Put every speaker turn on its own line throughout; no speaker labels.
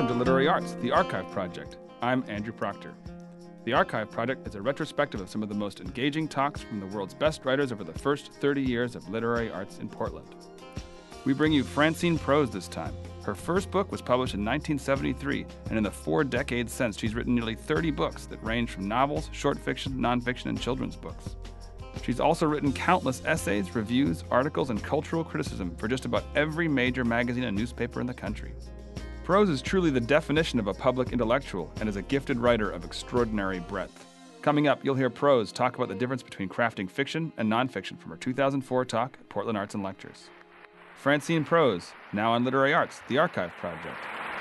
welcome to Literary Arts, the Archive Project. I'm Andrew Proctor. The Archive Project is a retrospective of some of the most engaging talks from the world's best writers over the first 30 years of literary arts in Portland. We bring you Francine Prose this time. Her first book was published in 1973, and in the 4 decades since, she's written nearly 30 books that range from novels, short fiction, nonfiction, and children's books. She's also written countless essays, reviews, articles, and cultural criticism for just about every major magazine and newspaper in the country. Prose is truly the definition of a public intellectual and is a gifted writer of extraordinary breadth. Coming up, you'll hear Prose talk about the difference between crafting fiction and nonfiction from her 2004 talk at Portland Arts and Lectures. Francine Prose, now on Literary Arts, the Archive Project.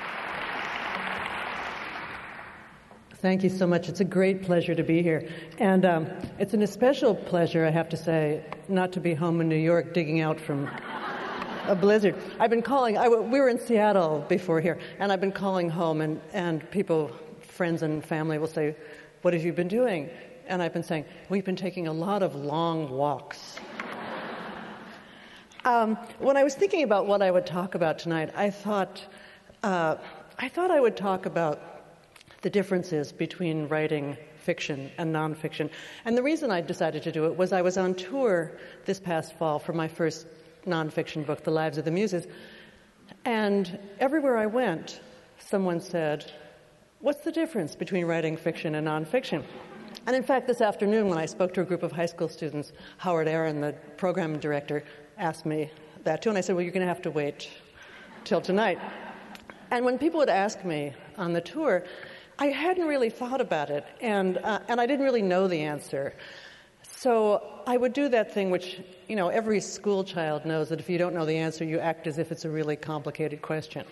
Thank you so much. It's a great pleasure to be here. And it's an especial pleasure, I have to say, not to be home in New York digging out from a blizzard. I've been calling, we were in Seattle before here, and I've been calling home, and people, friends and family will say, "What have you been doing?" And I've been saying, "We've been taking a lot of long walks." When I was thinking about what I would talk about tonight, I thought I would talk about the differences between writing fiction and nonfiction. And the reason I decided to do it was I was on tour this past fall for my first nonfiction book, The Lives of the Muses, and everywhere I went, someone said, "What's the difference between writing fiction and nonfiction?" And in fact, this afternoon when I spoke to a group of high school students, Howard Aaron, the program director, asked me that too, and I said, "Well, you're going to have to wait till tonight." And when people would ask me on the tour, I hadn't really thought about it, and I didn't really know the answer. So I would do that thing which, every school child knows, that if you don't know the answer, you act as if it's a really complicated question.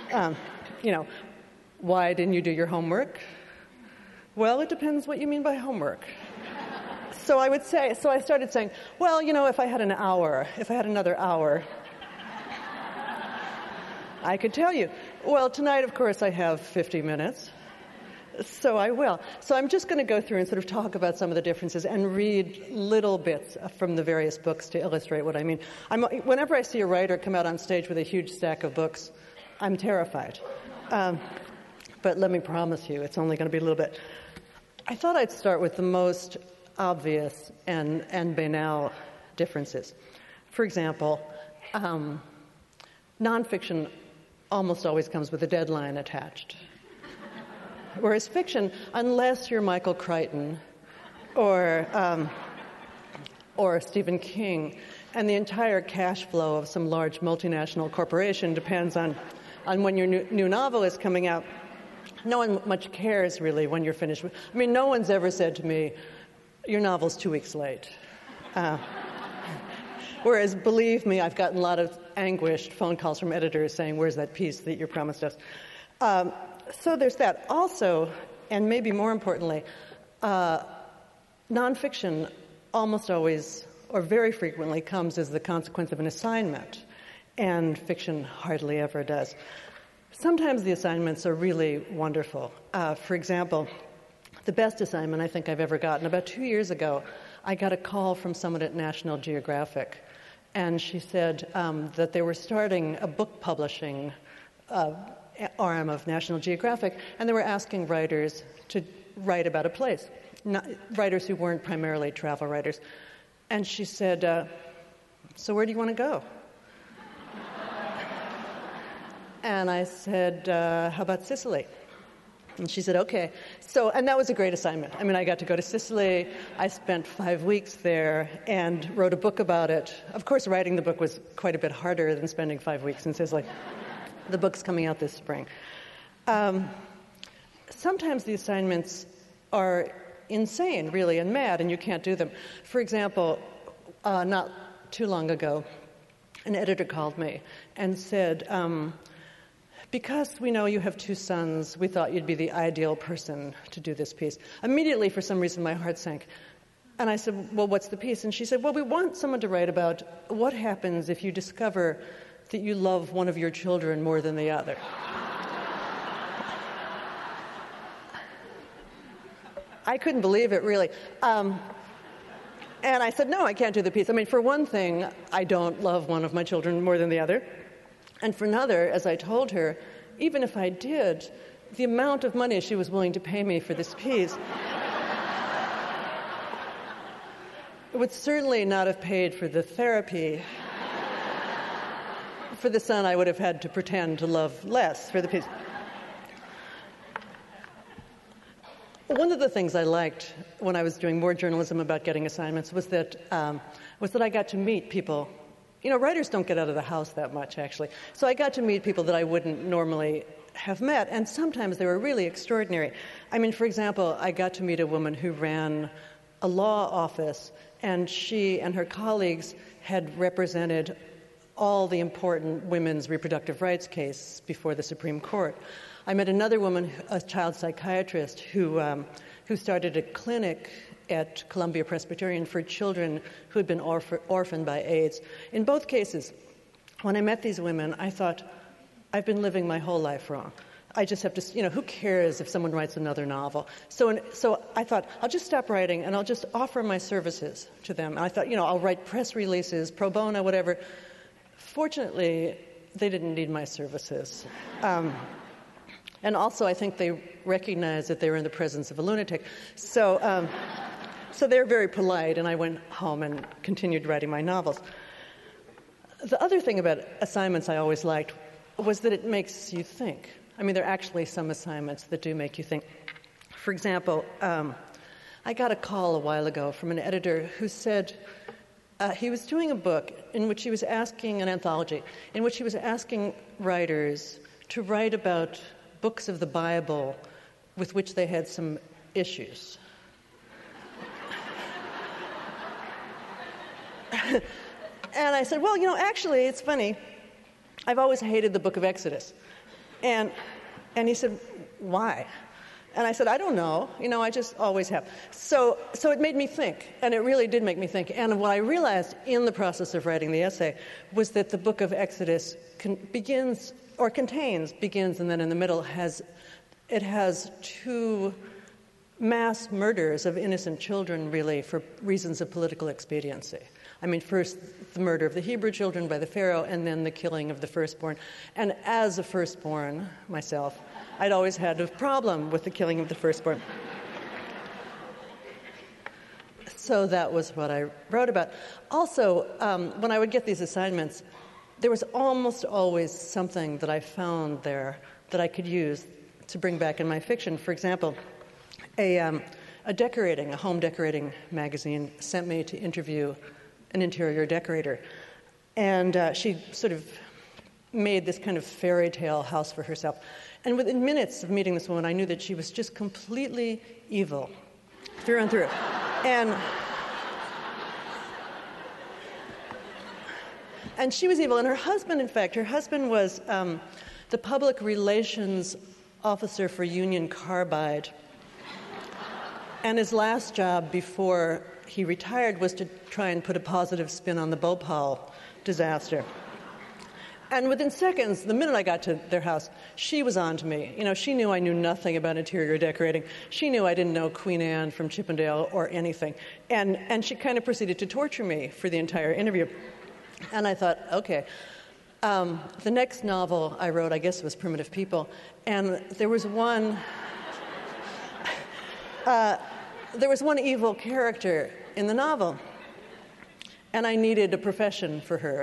Why didn't you do your homework? Well, it depends what you mean by homework. So I started saying, well, if I had another hour, I could tell you. Well, tonight, of course, I have 50 minutes. So I will. So I'm just going to go through and sort of talk about some of the differences and read little bits from the various books to illustrate what I mean. Whenever I see a writer come out on stage with a huge stack of books, I'm terrified. But let me promise you, it's only going to be a little bit. I thought I'd start with the most obvious and banal differences. For example, nonfiction almost always comes with a deadline attached. Whereas fiction, unless you're Michael Crichton or Stephen King, and the entire cash flow of some large multinational corporation depends on when your new novel is coming out, no one much cares really when you're finished. No one's ever said to me, "Your novel's 2 weeks late." Whereas, believe me, I've gotten a lot of anguished phone calls from editors saying, "Where's that piece that you promised us?" So there's that. Also, and maybe more importantly, nonfiction almost always, or very frequently, comes as the consequence of an assignment, and fiction hardly ever does. Sometimes the assignments are really wonderful. For example, the best assignment I think I've ever gotten, about 2 years ago, I got a call from someone at National Geographic, and she said that they were starting a book publishing arm of National Geographic, and they were asking writers to write about a place, writers who weren't primarily travel writers. And she said, "So where do you want to go?" And I said, "How about Sicily?" And she said, "Okay." And that was a great assignment. I got to go to Sicily. I spent 5 weeks there and wrote a book about it. Of course, writing the book was quite a bit harder than spending 5 weeks in Sicily. The book's coming out this spring. Sometimes the assignments are insane, really, and mad, and you can't do them. For example, not too long ago, an editor called me and said, "Because we know you have 2 sons, we thought you'd be the ideal person to do this piece." Immediately, for some reason, my heart sank. And I said, "Well, what's the piece?" And she said, "Well, we want someone to write about what happens if you discover that you love one of your children more than the other." I couldn't believe it, really. And I said, "No, I can't do the piece. For one thing, I don't love one of my children more than the other. And for another, as I told her, even if I did, the amount of money she was willing to pay me for this piece would certainly not have paid for the therapy. For the son, I would have had to pretend to love less for the piece. One of the things I liked when I was doing more journalism about getting assignments was that I got to meet people. You know, writers don't get out of the house that much, actually. So I got to meet people that I wouldn't normally have met, and sometimes they were really extraordinary. I mean, for example, I got to meet a woman who ran a law office, and she and her colleagues had represented all the important women's reproductive rights case before the Supreme Court. I met another woman, a child psychiatrist, who started a clinic at Columbia Presbyterian for children who had been orphaned by AIDS. In both cases, when I met these women, I thought, I've been living my whole life wrong. I just have to, who cares if someone writes another novel? So I thought, I'll just stop writing and I'll just offer my services to them. And I thought, I'll write press releases, pro bono, whatever. Fortunately, they didn't need my services. And also, I think they recognized that they were in the presence of a lunatic. So they're very polite, and I went home and continued writing my novels. The other thing about assignments I always liked was that it makes you think. I mean, there are actually some assignments that do make you think. For example, I got a call a while ago from an editor who said he was doing a book in which he was asking, an anthology, in which he was asking writers to write about books of the Bible with which they had some issues. And I said, well, actually, it's funny. I've always hated the book of Exodus. And he said, why? And I said, I don't know. I just always have. So it made me think, and it really did make me think. And what I realized in the process of writing the essay was that the book of Exodus begins, and then in the middle has two mass murders of innocent children, really, for reasons of political expediency. I mean, first, the murder of the Hebrew children by the Pharaoh, and then the killing of the firstborn. And as a firstborn myself, I'd always had a problem with the killing of the firstborn. So that was what I wrote about. Also, when I would get these assignments, there was almost always something that I found there that I could use to bring back in my fiction. For example, a home decorating magazine sent me to interview an interior decorator. And she sort of made this kind of fairy tale house for herself. And within minutes of meeting this woman, I knew that she was just completely evil, through and through. And she was evil. And her husband, in fact, was the public relations officer for Union Carbide. And his last job before he retired was to try and put a positive spin on the Bhopal disaster. And within seconds, the minute I got to their house, she was on to me. She knew I knew nothing about interior decorating. She knew I didn't know Queen Anne from Chippendale or anything. And she kind of proceeded to torture me for the entire interview. And I thought, okay. The next novel I wrote, I guess, was Primitive People. And there was one evil character in the novel. And I needed a profession for her.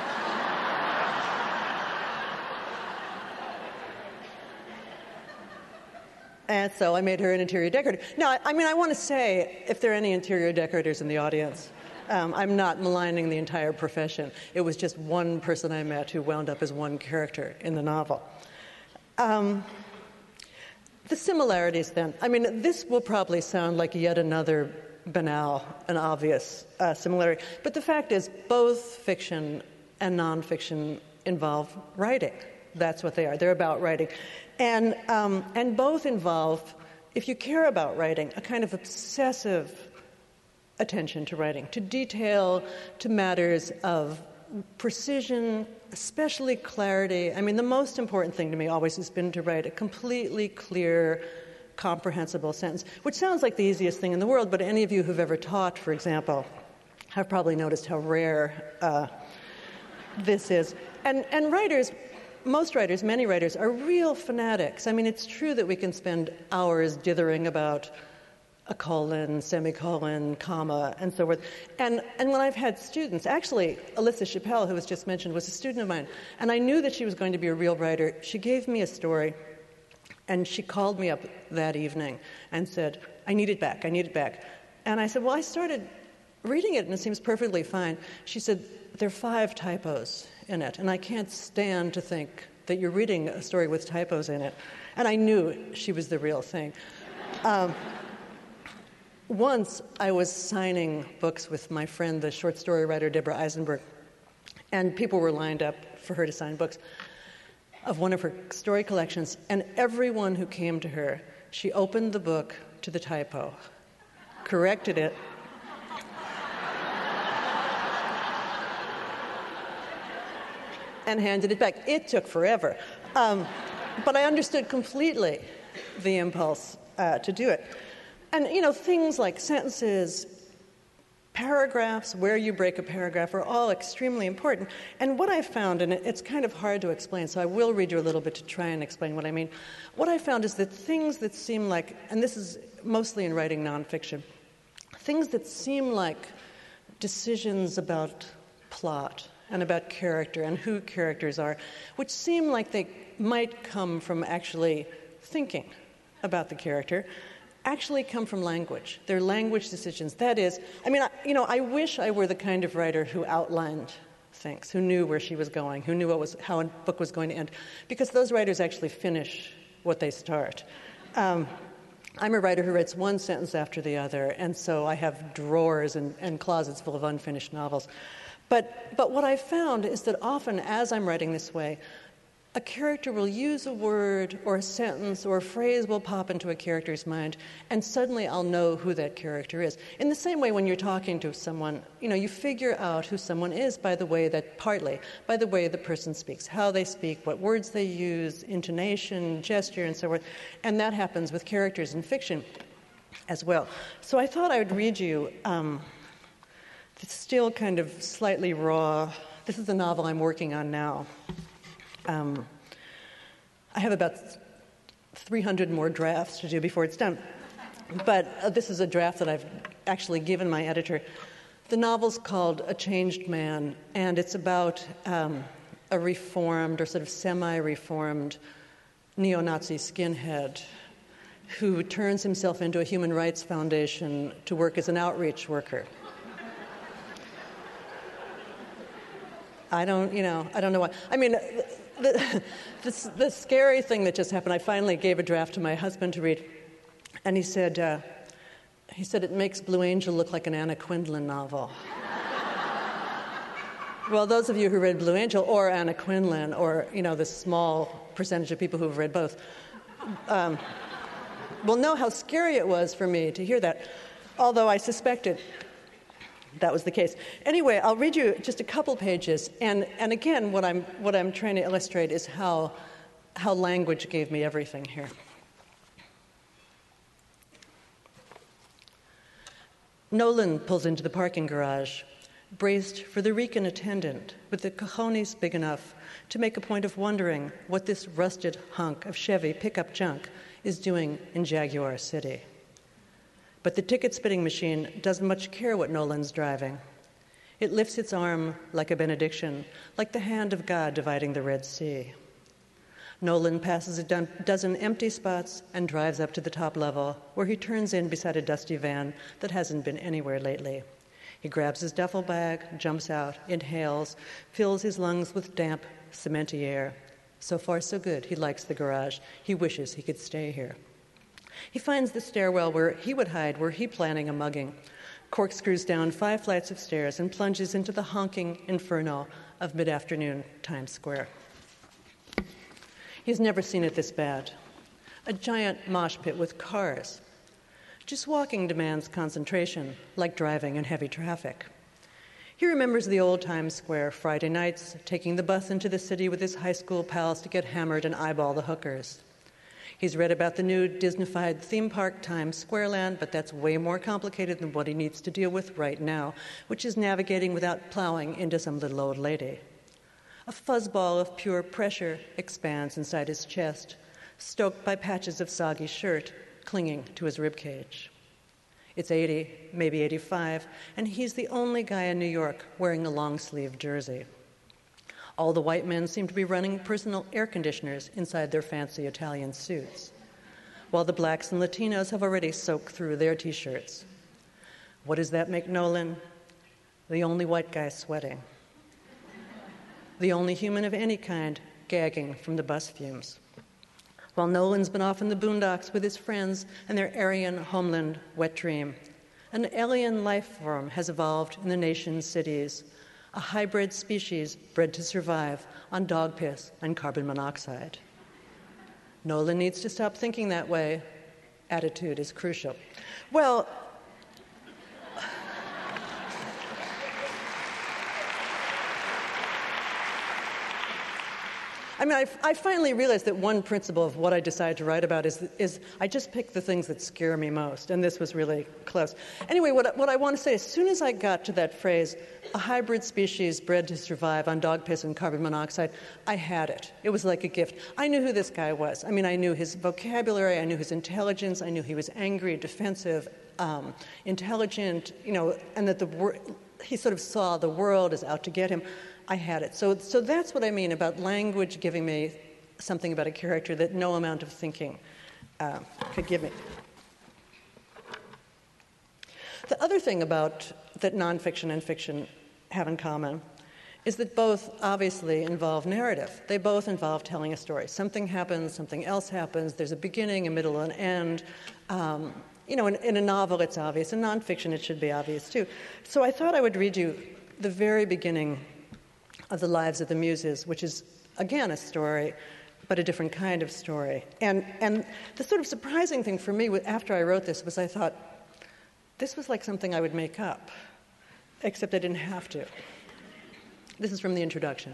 And so I made her an interior decorator. Now, I want to say, if there are any interior decorators in the audience, I'm not maligning the entire profession. It was just one person I met who wound up as one character in the novel. The similarities, then. This will probably sound like yet another banal and obvious similarity. But the fact is, both fiction and nonfiction involve writing. That's what they are. They're about writing. And both involve, if you care about writing, a kind of obsessive attention to writing, to detail, to matters of precision, especially clarity. The most important thing to me always has been to write a completely clear, comprehensible sentence, which sounds like the easiest thing in the world, but any of you who've ever taught, for example, have probably noticed how rare this is. And writers, most writers, many writers, are real fanatics. I mean, it's true that we can spend hours dithering about a colon, semicolon, comma, and so forth. And when I've had students, actually, Alyssa Chappelle, who was just mentioned, was a student of mine, and I knew that she was going to be a real writer. She gave me a story, and she called me up that evening and said, I need it back. And I said, well, I started reading it, and it seems perfectly fine. She said, there are 5 typos in it, and I can't stand to think that you're reading a story with typos in it. And I knew she was the real thing. Once I was signing books with my friend, the short story writer Deborah Eisenberg, and people were lined up for her to sign books of one of her story collections, and everyone who came to her, she opened the book to the typo, corrected it, and handed it back. It took forever. But I understood completely the impulse to do it. And, things like sentences, paragraphs, where you break a paragraph are all extremely important. And what I found, and it's kind of hard to explain, so I will read you a little bit to try and explain what I mean. What I found is that things that seem like, and this is mostly in writing nonfiction, things that seem like decisions about plot and about character and who characters are, which seem like they might come from actually thinking about the character, actually come from language. They're language decisions. That is, I wish I were the kind of writer who outlined things, who knew where she was going, who knew how a book was going to end, because those writers actually finish what they start. I'm a writer who writes one sentence after the other, and so I have drawers and closets full of unfinished novels. But what I found is that often, as I'm writing this way, a character will use a word or a sentence or a phrase will pop into a character's mind, and suddenly I'll know who that character is. In the same way, when you're talking to someone, you figure out who someone is partly by the way the person speaks, how they speak, what words they use, intonation, gesture, and so forth. And that happens with characters in fiction as well. So I thought I would read you, it's still kind of slightly raw. This is the novel I'm working on now. I have about 300 more drafts to do before it's done. But this is a draft that I've actually given my editor. The novel's called A Changed Man, and it's about a reformed or sort of semi-reformed neo-Nazi skinhead who turns himself into a human rights foundation to work as an outreach worker. I don't know why. I mean, the scary thing that just happened, I finally gave a draft to my husband to read, and he said it makes Blue Angel look like an Anna Quindlen novel. Well, those of you who read Blue Angel or Anna Quindlen, or, the small percentage of people who have read both, will know how scary it was for me to hear that, although I suspected that was the case. Anyway, I'll read you just a couple pages, and again, what I'm trying to illustrate is how language gave me everything here. Nolan pulls into the parking garage, braced for the Rican attendant with the cojones big enough to make a point of wondering what this rusted hunk of Chevy pickup junk is doing in Jaguar City. But the ticket-spitting machine doesn't much care what Nolan's driving. It lifts its arm like a benediction, like the hand of God dividing the Red Sea. Nolan passes a dozen empty spots and drives up to the top level, where he turns in beside a dusty van that hasn't been anywhere lately. He grabs his duffel bag, jumps out, inhales, fills his lungs with damp, cementy air. So far, so good. He likes the garage. He wishes he could stay here. He finds the stairwell where he would hide were he planning a mugging, corkscrews down 5 flights of stairs, and plunges into the honking inferno of mid-afternoon Times Square. He's never seen it this bad. A giant mosh pit with cars. Just walking demands concentration, like driving in heavy traffic. He remembers the old Times Square Friday nights, taking the bus into the city with his high school pals to get hammered and eyeball the hookers. He's read about the new Disney-fied theme park Times Squareland, but that's way more complicated than what he needs to deal with right now, which is navigating without plowing into some little old lady. A fuzzball of pure pressure expands inside his chest, stoked by patches of soggy shirt clinging to his ribcage. It's 80, maybe 85, and he's the only guy in New York wearing a long-sleeve jersey. All the white men seem to be running personal air conditioners inside their fancy Italian suits, while the blacks and Latinos have already soaked through their T-shirts. What does that make Nolan? The only white guy sweating. The only human of any kind gagging from the bus fumes. While Nolan's been off in the boondocks with his friends and their Aryan homeland wet dream, an alien life form has evolved in the nation's cities, a hybrid species bred to survive on dog piss and carbon monoxide. Nolan needs to stop thinking that way. Attitude is crucial. Well, I mean, I finally realized that one principle of what I decided to write about is I just pick the things that scare me most, and this was really close. Anyway, what I want to say, as soon as I got to that phrase, a hybrid species bred to survive on dog piss and carbon monoxide, I had it. It was like a gift. I knew who this guy was. I mean, I knew his vocabulary, I knew his intelligence, I knew he was angry, defensive, intelligent, and that he sort of saw the world as out to get him. I had it. So that's what I mean about language giving me something about a character that no amount of thinking could give me. The other thing that nonfiction and fiction have in common is that both obviously involve narrative. They both involve telling a story. Something happens, something else happens, there's a beginning, a middle, and an end. In a novel it's obvious. In nonfiction it should be obvious too. So I thought I would read you the very beginning of The Lives of the Muses, which is, again, a story, but a different kind of story. And the sort of surprising thing for me after I wrote this was I thought, this was like something I would make up, except I didn't have to. This is from the introduction.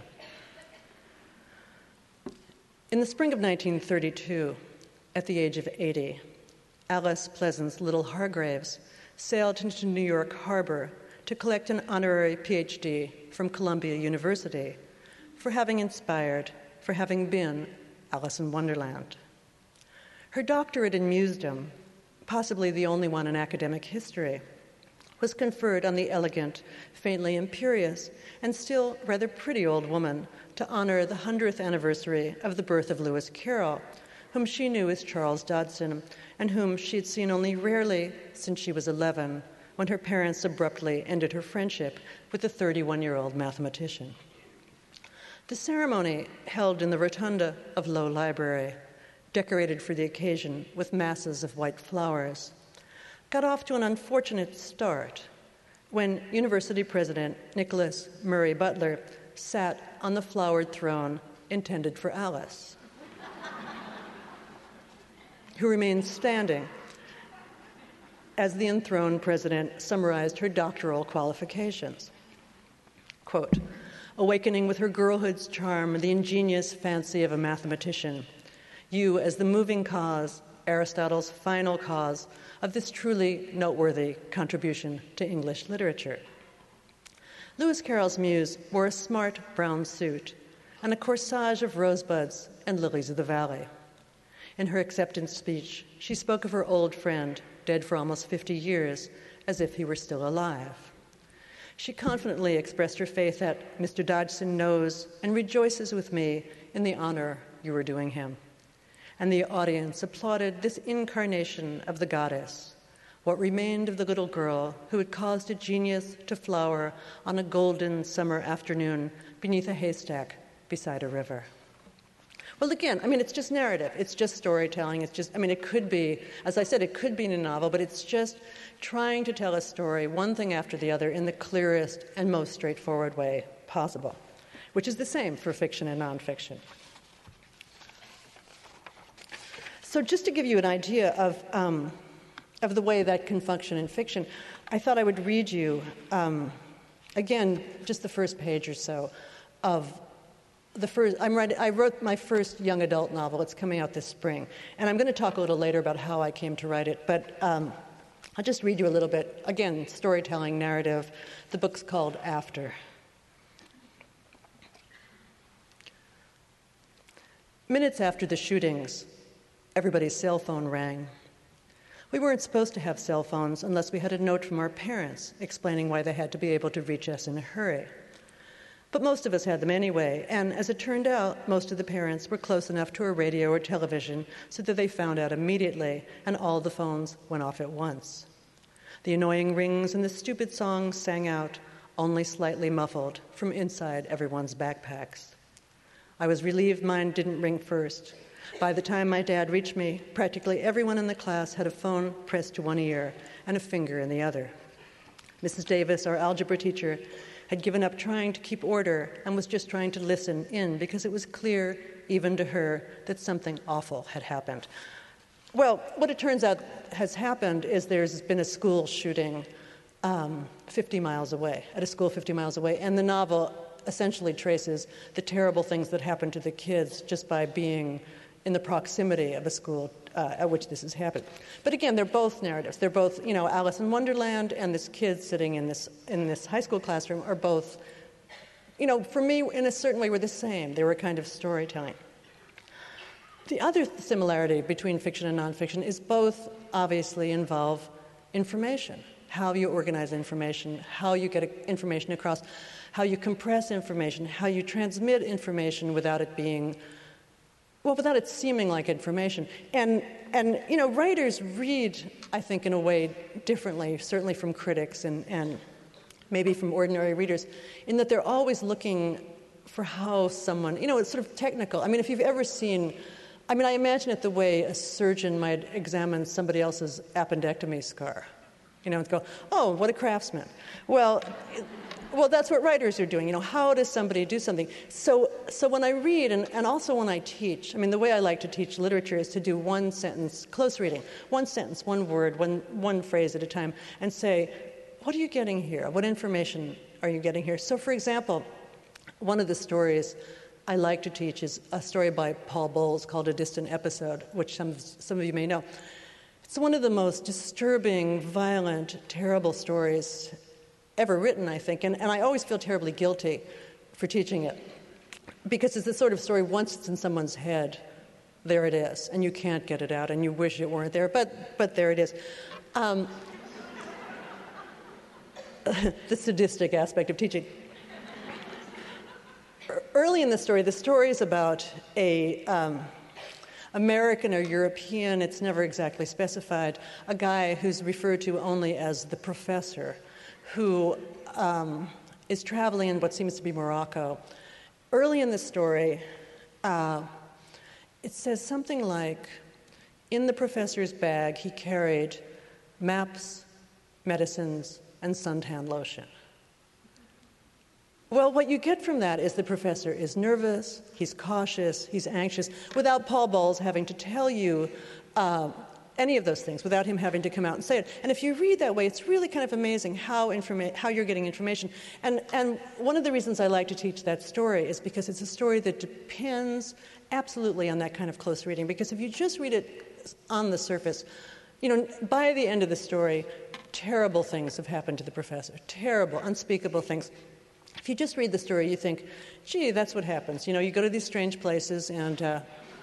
In the spring of 1932, at the age of 80, Alice Pleasance Little Hargraves sailed into New York Harbor to collect an honorary PhD from Columbia University for having been Alice in Wonderland. Her doctorate in musedom, possibly the only one in academic history, was conferred on the elegant, faintly imperious, and still rather pretty old woman to honor the 100th anniversary of the birth of Lewis Carroll, whom she knew as Charles Dodson, and whom she had seen only rarely since she was 11, when her parents abruptly ended her friendship with the 31-year-old mathematician. The ceremony, held in the rotunda of Low Library, decorated for the occasion with masses of white flowers, got off to an unfortunate start when University President Nicholas Murray Butler sat on the flowered throne intended for Alice, who remained standing as the enthroned president summarized her doctoral qualifications. Quote, awakening with her girlhood's charm the ingenious fancy of a mathematician, you as the moving cause, Aristotle's final cause, of this truly noteworthy contribution to English literature. Lewis Carroll's muse wore a smart brown suit and a corsage of rosebuds and lilies of the valley. In her acceptance speech, she spoke of her old friend, dead for almost 50 years, as if he were still alive. She confidently expressed her faith that Mr. Dodgson knows and rejoices with me in the honor you are doing him. And the audience applauded this incarnation of the goddess, what remained of the little girl who had caused a genius to flower on a golden summer afternoon beneath a haystack beside a river. Well, again, it's just narrative. It's just storytelling. It could be, as I said, it could be in a novel, but it's just trying to tell a story, one thing after the other, in the clearest and most straightforward way possible, which is the same for fiction and nonfiction. So just to give you an idea of the way that can function in fiction, I thought I would read you, again, just the first page or so of I wrote my first young adult novel. It's coming out this spring. And I'm going to talk a little later about how I came to write it. But I'll just read you a little bit. Again, storytelling, narrative. The book's called After. Minutes after the shootings, everybody's cell phone rang. We weren't supposed to have cell phones unless we had a note from our parents explaining why they had to be able to reach us in a hurry. But most of us had them anyway, and as it turned out, most of the parents were close enough to a radio or television so that they found out immediately, and all the phones went off at once. The annoying rings and the stupid songs sang out, only slightly muffled, from inside everyone's backpacks. I was relieved mine didn't ring first. By the time my dad reached me, practically everyone in the class had a phone pressed to one ear and a finger in the other. Mrs. Davis, our algebra teacher, had given up trying to keep order and was just trying to listen in because it was clear, even to her, that something awful had happened. Well, what it turns out has happened is there's been a school shooting 50 miles away, at a school 50 miles away, and the novel essentially traces the terrible things that happened to the kids just by being in the proximity of a school at which this has happened. But again, they're both narratives. They're both, Alice in Wonderland and this kid sitting in this high school classroom are both, for me, in a certain way, were the same. They were kind of storytelling. The other similarity between fiction and nonfiction is both obviously involve information, how you organize information, how you get information across, how you compress information, how you transmit information without it seeming like information. And writers read, I think, in a way differently, certainly from critics and maybe from ordinary readers, in that they're always looking for how someone, it's sort of technical. I mean, if you've ever seen, I imagine it the way a surgeon might examine somebody else's appendectomy scar, and go, oh, what a craftsman. Well, that's what writers are doing. How does somebody do something? So when I read, and also when I teach, the way I like to teach literature is to do one sentence, close reading, one sentence, one word, one phrase at a time, and say, what are you getting here? What information are you getting here? So, for example, one of the stories I like to teach is a story by Paul Bowles called A Distant Episode, which some of you may know. It's one of the most disturbing, violent, terrible stories ever written, I think, and I always feel terribly guilty for teaching it, because it's the sort of story, once it's in someone's head, there it is, and you can't get it out, and you wish it weren't there, but there it is. The sadistic aspect of teaching. Early in the story is about a American or European, it's never exactly specified, a guy who's referred to only as the professor, who is traveling in what seems to be Morocco. Early in the story, it says something like, in the professor's bag, he carried maps, medicines, and suntan lotion. Well, what you get from that is the professor is nervous, he's cautious, he's anxious, without Paul Bowles having to tell you any of those things, without him having to come out and say it. And if you read that way, it's really kind of amazing how you're getting information. And one of the reasons I like to teach that story is because it's a story that depends absolutely on that kind of close reading. Because if you just read it on the surface, by the end of the story, terrible things have happened to the professor. Terrible, unspeakable things. If you just read the story, you think, gee, that's what happens. You go to these strange places and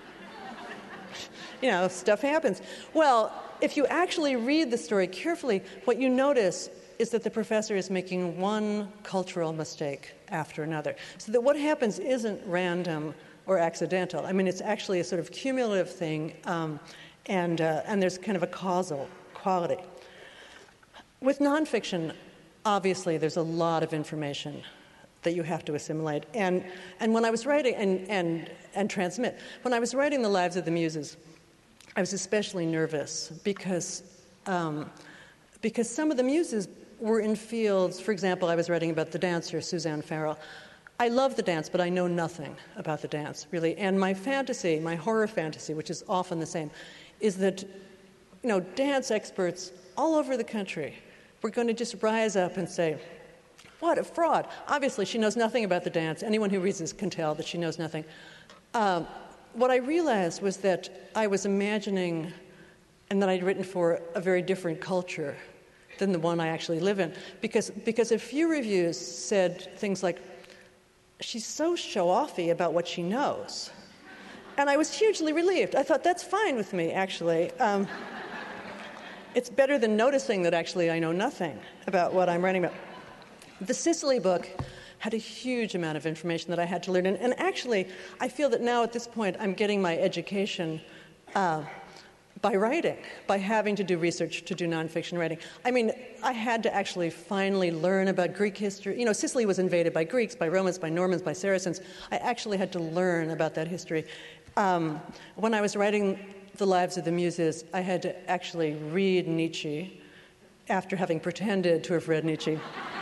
stuff happens. Well, if you actually read the story carefully, what you notice is that the professor is making one cultural mistake after another. So that what happens isn't random or accidental. It's actually a sort of cumulative thing, and there's kind of a causal quality. With nonfiction, obviously, there's a lot of information that you have to assimilate. And when I was writing and transmit, when I was writing The Lives of the Muses, I was especially nervous because some of the muses were in fields. For example, I was writing about the dancer Suzanne Farrell. I love the dance, but I know nothing about the dance, really. And my fantasy, my horror fantasy, which is often the same, is that dance experts all over the country were going to just rise up and say, what a fraud. Obviously, she knows nothing about the dance. Anyone who reads this can tell that she knows nothing. What I realized was that I was imagining, and that I'd written for a very different culture than the one I actually live in, because a few reviews said things like, she's so show-offy about what she knows. And I was hugely relieved. I thought, that's fine with me, actually. It's better than noticing that actually I know nothing about what I'm writing about. The Sicily book had a huge amount of information that I had to learn. And actually, I feel that now at this point, I'm getting my education by writing, by having to do research to do nonfiction writing. I mean, I had to actually finally learn about Greek history. You know, Sicily was invaded by Greeks, by Romans, by Normans, by Saracens. I actually had to learn about that history. When I was writing The Lives of the Muses, I had to actually read Nietzsche after having pretended to have read Nietzsche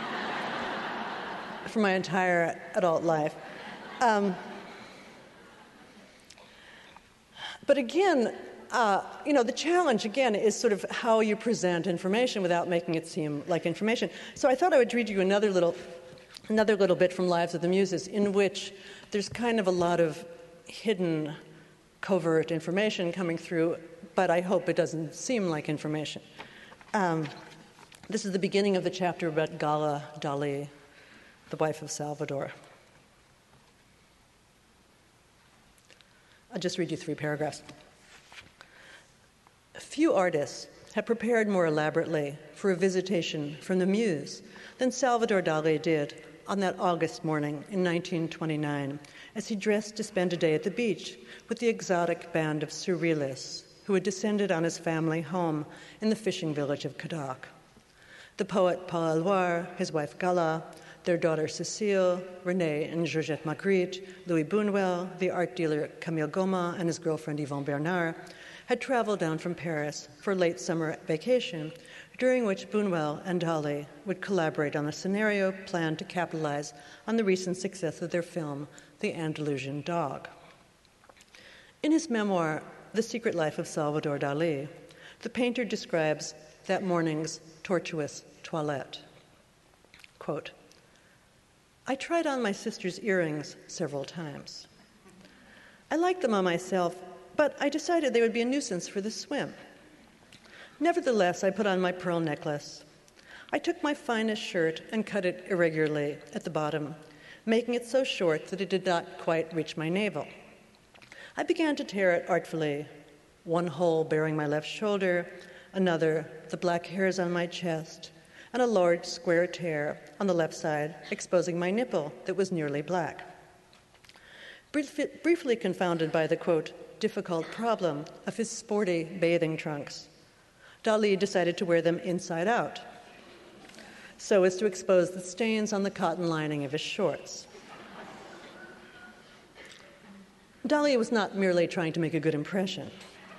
for my entire adult life. But again, the challenge, again, is sort of how you present information without making it seem like information. So I thought I would read you another little bit from Lives of the Muses, in which there's kind of a lot of hidden, covert information coming through, but I hope it doesn't seem like information. This is the beginning of the chapter about Gala Dali, the wife of Salvador. I'll just read you 3 paragraphs. Few artists have prepared more elaborately for a visitation from the Muse than Salvador Dali did on that August morning in 1929, as he dressed to spend a day at the beach with the exotic band of surrealists who had descended on his family home in the fishing village of Cadac. The poet Paul Eluard, his wife Gala, their daughter Cécile, Renée and Georgette Magritte, Louis Buñuel, the art dealer Camille Goma, and his girlfriend Yvonne Bernard had traveled down from Paris for a late summer vacation, during which Buñuel and Dali would collaborate on a scenario planned to capitalize on the recent success of their film, The Andalusian Dog. In his memoir, The Secret Life of Salvador Dali, the painter describes that morning's tortuous toilette. Quote, I tried on my sister's earrings several times. I liked them on myself, but I decided they would be a nuisance for the swim. Nevertheless, I put on my pearl necklace. I took my finest shirt and cut it irregularly at the bottom, making it so short that it did not quite reach my navel. I began to tear it artfully, one hole bearing my left shoulder, another the black hairs on my chest, and a large square tear on the left side exposing my nipple that was nearly black. Briefly confounded by the, quote, difficult problem of his sporty bathing trunks, Dali decided to wear them inside out, so as to expose the stains on the cotton lining of his shorts. Dali was not merely trying to make a good impression.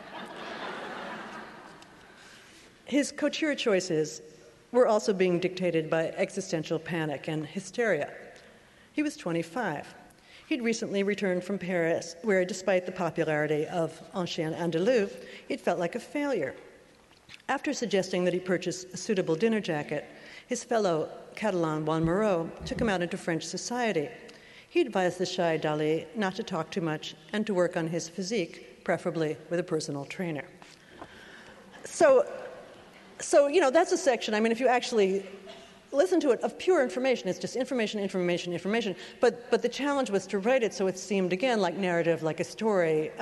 His couture choices were also being dictated by existential panic and hysteria. He was 25. He'd recently returned from Paris, where, despite the popularity of Un Chien Andalou, he'd felt like a failure. After suggesting that he purchase a suitable dinner jacket, his fellow Catalan Juan Moreau took him out into French society. He advised the shy Dali not to talk too much and to work on his physique, preferably with a personal trainer. So that's a section, I mean, if you actually listen to it, of pure information. It's just information. But the challenge was to write it so it seemed, again, like narrative, like a story.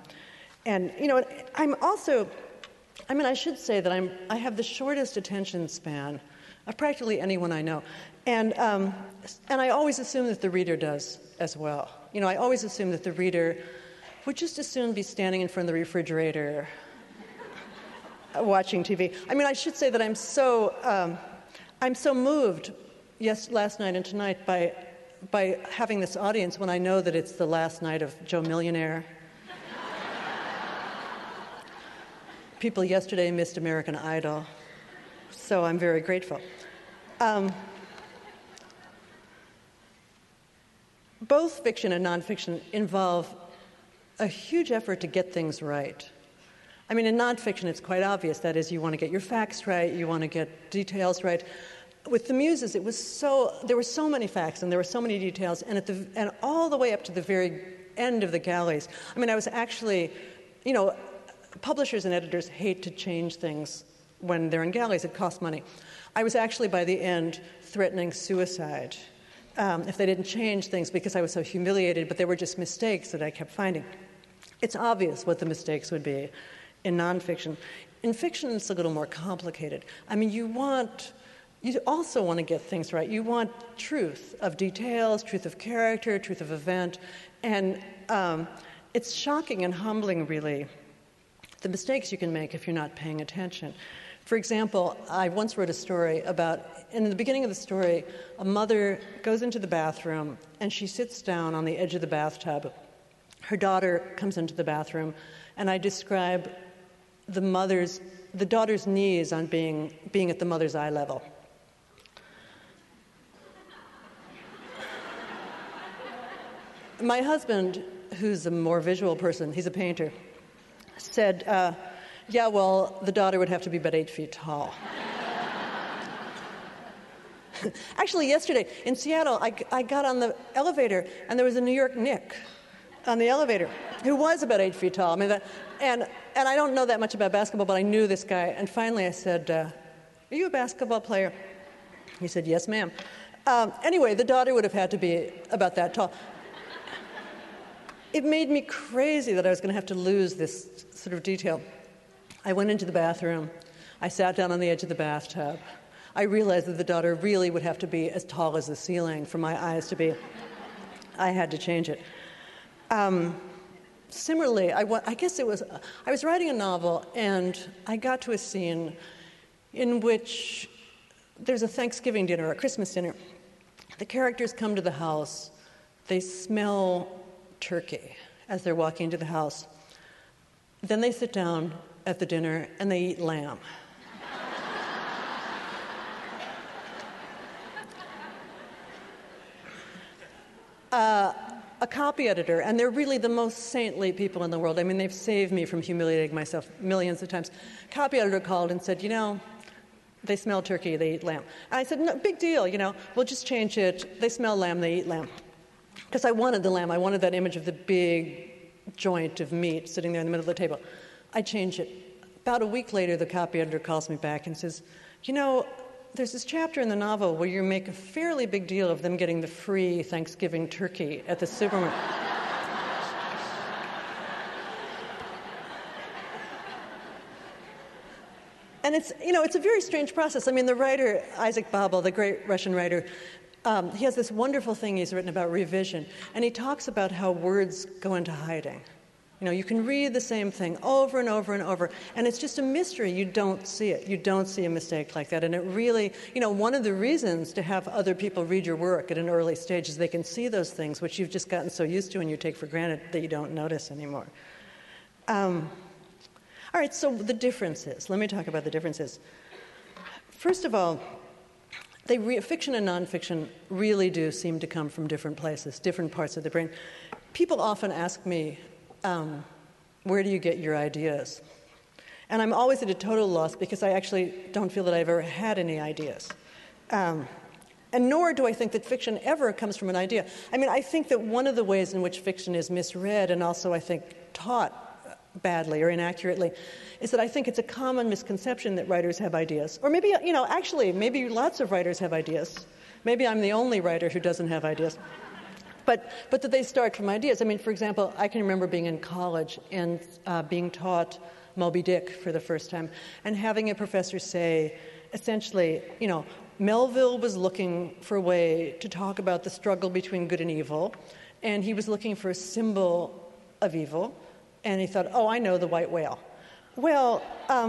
I should say that I have the shortest attention span of practically anyone I know. And I always assume that the reader does as well. I always assume that the reader would just as soon be standing in front of the refrigerator watching TV. I should say that I'm so moved, last night and tonight, by having this audience when I know that it's the last night of Joe Millionaire. People yesterday missed American Idol, so I'm very grateful. Both fiction and nonfiction involve a huge effort to get things right. In nonfiction, it's quite obvious. That is, you want to get your facts right, you want to get details right. With the Muses, there were so many facts and there were so many details, and all the way up to the very end of the galleys. I was actually, publishers and editors hate to change things when they're in galleys. It costs money. I was actually, by the end, threatening suicide if they didn't change things because I was so humiliated, but they were just mistakes that I kept finding. It's obvious what the mistakes would be in nonfiction. In fiction, it's a little more complicated. I mean, you also want to get things right. You want truth of details, truth of character, truth of event, and it's shocking and humbling, really, the mistakes you can make if you're not paying attention. For example, I once wrote a story about, in the beginning of the story, a mother goes into the bathroom and she sits down on the edge of the bathtub. Her daughter comes into the bathroom, and I describe the daughter's knees on being at the mother's eye level. My husband, who's a more visual person, he's a painter, said, yeah, well, the daughter would have to be about 8 feet tall. Actually, yesterday in Seattle, I got on the elevator, and there was a New York Knick on the elevator who was about 8 feet tall. I mean, and I don't know that much about basketball, but I knew this guy. And finally I said, are you a basketball player? He said, yes, ma'am. Anyway, the daughter would have had to be about that tall. It made me crazy that I was going to have to lose this sort of detail. I went into the bathroom. I sat down on the edge of the bathtub. I realized that the daughter really would have to be as tall as the ceiling for my eyes to be. I had to change it. Similarly, I was writing a novel, and I got to a scene in which there's a Thanksgiving dinner, a Christmas dinner. The characters come to the house. They smell turkey as they're walking into the house. Then they sit down at the dinner, and they eat lamb. A copy editor, and they're really the most saintly people in the world. I mean, they've saved me from humiliating myself millions of times. Copy editor called and said, they smell turkey, they eat lamb. And I said, no, big deal, we'll just change it. They smell lamb, they eat lamb. Because I wanted the lamb. I wanted that image of the big joint of meat sitting there in the middle of the table. I changed it. About a week later, the copy editor calls me back and says, there's this chapter in the novel where you make a fairly big deal of them getting the free Thanksgiving turkey at the supermarket. And it's a very strange process. I mean, the writer, Isaac Babel, the great Russian writer, he has this wonderful thing he's written about revision, and he talks about how words go into hiding. You can read the same thing over and over and over, and it's just a mystery. You don't see it. You don't see a mistake like that. And it really, one of the reasons to have other people read your work at an early stage is they can see those things which you've just gotten so used to and you take for granted that you don't notice anymore. All right, so the differences. Let me talk about the differences. First of all, fiction and nonfiction really do seem to come from different places, different parts of the brain. People often ask me, where do you get your ideas? And I'm always at a total loss because I actually don't feel that I've ever had any ideas. And nor do I think that fiction ever comes from an idea. I mean, I think that one of the ways in which fiction is misread and also, I think, taught badly or inaccurately is that I think it's a common misconception that writers have ideas. Or maybe, maybe lots of writers have ideas. Maybe I'm the only writer who doesn't have ideas. But that they start from ideas. I mean, for example, I can remember being in college and being taught Moby Dick for the first time and having a professor say, essentially, Melville was looking for a way to talk about the struggle between good and evil, and he was looking for a symbol of evil, and he thought, I know, the white whale. Well,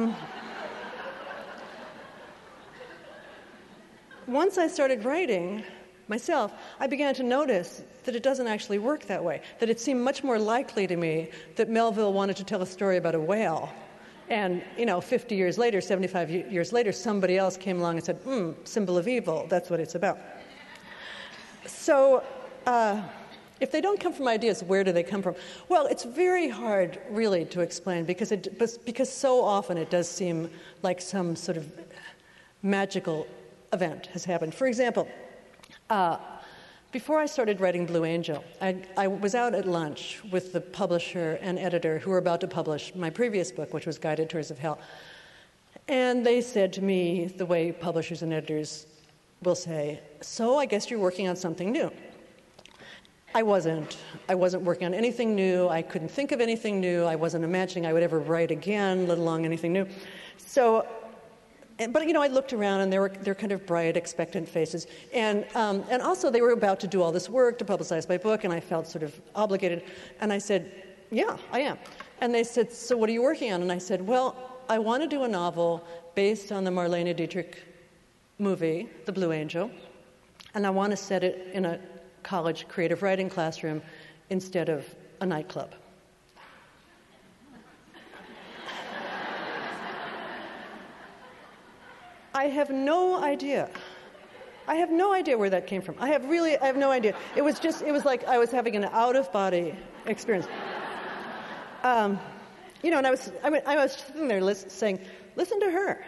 once I started writing myself, I began to notice that it doesn't actually work that way, that it seemed much more likely to me that Melville wanted to tell a story about a whale. And, 50 years later, 75 years later, somebody else came along and said, symbol of evil, that's what it's about. So if they don't come from ideas, where do they come from? Well, it's very hard, really, to explain because so often it does seem like some sort of magical event has happened. For example, before I started writing Blue Angel, I was out at lunch with the publisher and editor who were about to publish my previous book, which was Guided Tours of Hell. And they said to me, the way publishers and editors will say, so I guess you're working on something new. I wasn't working on anything new. I couldn't think of anything new. I wasn't imagining I would ever write again, let alone anything new. So, but I looked around, and they're kind of bright, expectant faces, and also they were about to do all this work to publicize my book, and I felt sort of obligated. And I said, "Yeah, I am." And they said, "So what are you working on?" And I said, "Well, I want to do a novel based on the Marlene Dietrich movie, The Blue Angel, and I want to set it in a college creative writing classroom instead of a nightclub." I have no idea. I have no idea where that came from. I have no idea. It was like I was having an out-of-body experience. And I was sitting there saying, "Listen to her,"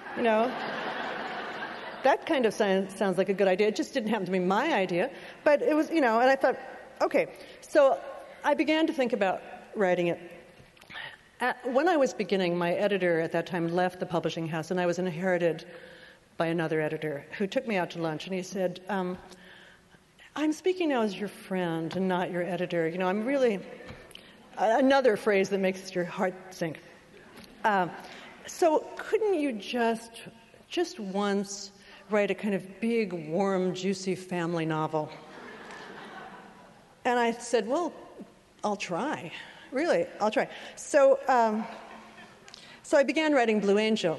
That kind of sounds like a good idea. It just didn't happen to be my idea, but it was, and I thought, okay. So I began to think about writing it. When I was beginning, my editor at that time left the publishing house, and I was inherited by another editor who took me out to lunch, and he said, "I'm speaking now as your friend and not your editor. I'm really..." Another phrase that makes your heart sink. So couldn't you just once write a kind of big, warm, juicy family novel? And I said, "Well, I'll try. Really, I'll try." So I began writing Blue Angel,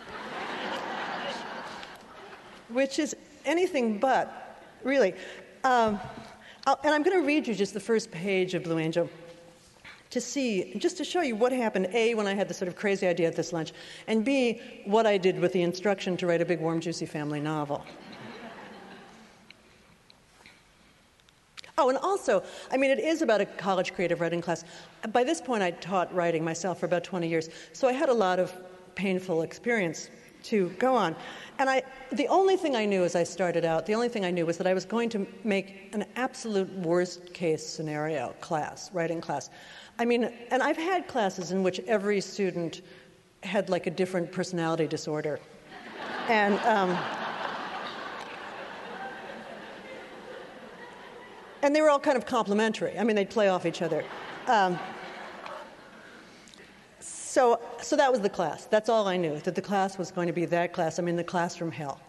which is anything but, really. And I'm going to read you just the first page of Blue Angel just to show you what happened, A, when I had this sort of crazy idea at this lunch, and B, what I did with the instruction to write a big, warm, juicy family novel. Oh, and also, it is about a college creative writing class. By this point, I'd taught writing myself for about 20 years, so I had a lot of painful experience to go on. And the only thing I knew as I started out, the only thing I knew was that I was going to make an absolute worst-case scenario writing class. And I've had classes in which every student had like a different personality disorder. And they were all kind of complementary. They'd play off each other. So that was the class. That's all I knew, that the class was going to be that class. The class from hell.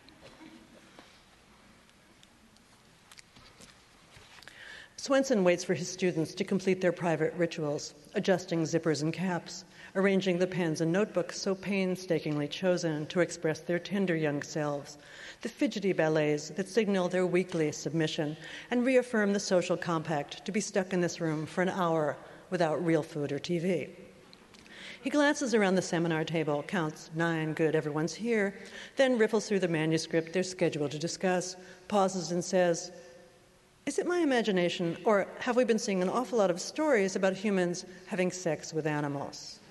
Swenson waits for his students to complete their private rituals, adjusting zippers and caps, arranging the pens and notebooks so painstakingly chosen to express their tender young selves, the fidgety ballets that signal their weekly submission and reaffirm the social compact to be stuck in this room for an hour without real food or TV. He glances around the seminar table, counts 9, good, everyone's here, then riffles through the manuscript they're scheduled to discuss, pauses and says, "Is it my imagination, or have we been seeing an awful lot of stories about humans having sex with animals?"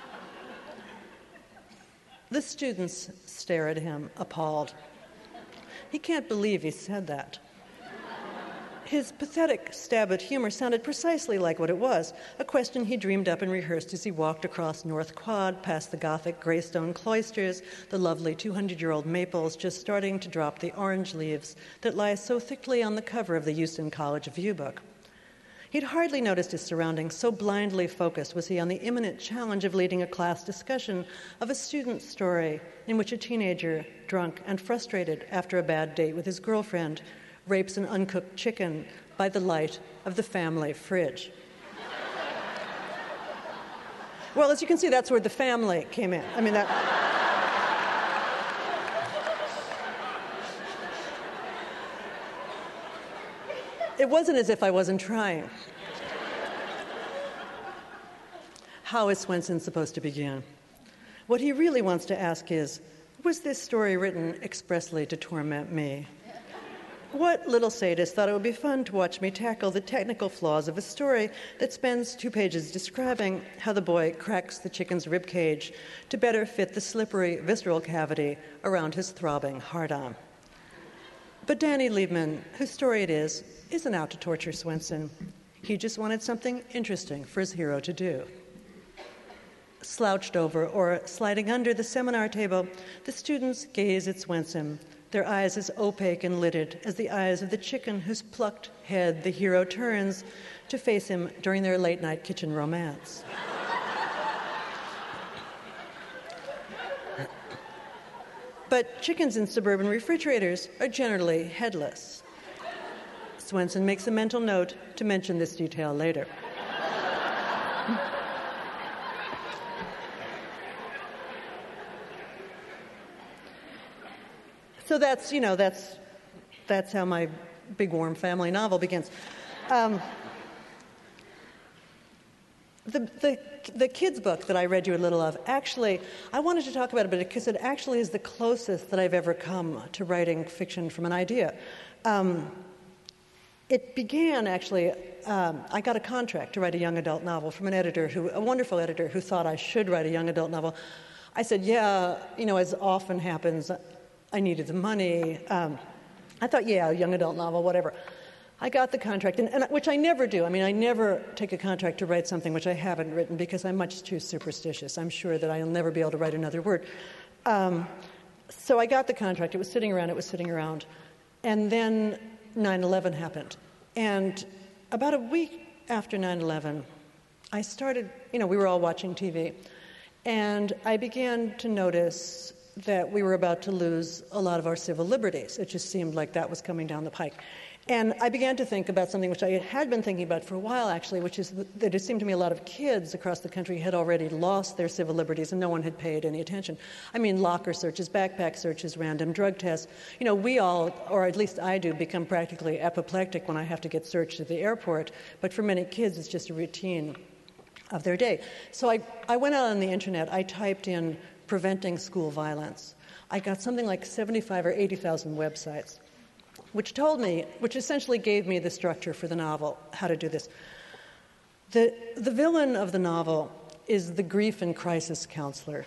The students stare at him, appalled. He can't believe he said that. His pathetic stab at humor sounded precisely like what it was, a question he dreamed up and rehearsed as he walked across North Quad, past the Gothic graystone cloisters, the lovely 200-year-old maples just starting to drop the orange leaves that lie so thickly on the cover of the Houston College View book. He'd hardly noticed his surroundings, so blindly focused was he on the imminent challenge of leading a class discussion of a student's story in which a teenager, drunk and frustrated after a bad date with his girlfriend, rapes an uncooked chicken by the light of the family fridge. Well, as you can see, that's where the family came in. It wasn't as if I wasn't trying. How is Swenson supposed to begin? What he really wants to ask is, was this story written expressly to torment me? What little sadist thought it would be fun to watch me tackle the technical flaws of a story that spends 2 pages describing how the boy cracks the chicken's rib cage to better fit the slippery visceral cavity around his throbbing hard-on? But Danny Liebman, whose story it is, isn't out to torture Swenson. He just wanted something interesting for his hero to do. Slouched over or sliding under the seminar table, the students gaze at Swenson, their eyes as opaque and lidded as the eyes of the chicken whose plucked head the hero turns to face him during their late-night kitchen romance. But chickens in suburban refrigerators are generally headless. Swenson makes a mental note to mention this detail later. So that's how my big warm family novel begins. The kids' book that I read you a little of, actually, I wanted to talk about it because it actually is the closest that I've ever come to writing fiction from an idea. It began, actually, I got a contract to write a young adult novel from an editor, a wonderful editor, who thought I should write a young adult novel. I said, yeah, as often happens, I needed the money. I thought, yeah, a young adult novel, whatever. I got the contract, and which I never do. I mean, I never take a contract to write something which I haven't written because I'm much too superstitious. I'm sure that I'll never be able to write another word. So I got the contract. It was sitting around. And then 9/11 happened. And about a week after 9/11, I started, we were all watching TV, and I began to notice that we were about to lose a lot of our civil liberties. It just seemed like that was coming down the pike. And I began to think about something which I had been thinking about for a while, actually, which is that it seemed to me a lot of kids across the country had already lost their civil liberties and no one had paid any attention. I mean, locker searches, backpack searches, random drug tests. We all, or at least I do, become practically apoplectic when I have to get searched at the airport. But for many kids, it's just a routine of their day. So I went out on the internet. I typed in preventing school violence. I got something like 75 or 80,000 websites, which essentially gave me the structure for the novel, how to do this. The villain of the novel is the grief and crisis counselor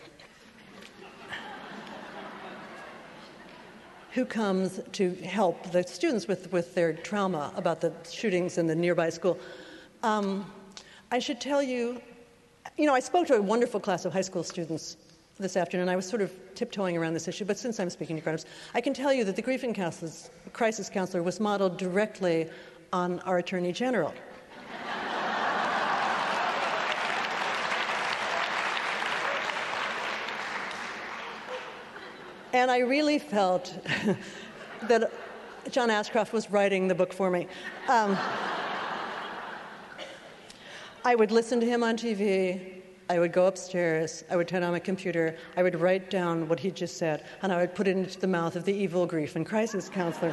who comes to help the students with their trauma about the shootings in the nearby school. I should tell you, I spoke to a wonderful class of high school students this afternoon. I was sort of tiptoeing around this issue, but since I'm speaking to grown-ups, I can tell you that the grief and crisis counselor was modeled directly on our Attorney General. And I really felt that John Ashcroft was writing the book for me. I would listen to him on TV. I would go upstairs, I would turn on my computer, I would write down what he just said, and I would put it into the mouth of the evil grief and crisis counselor.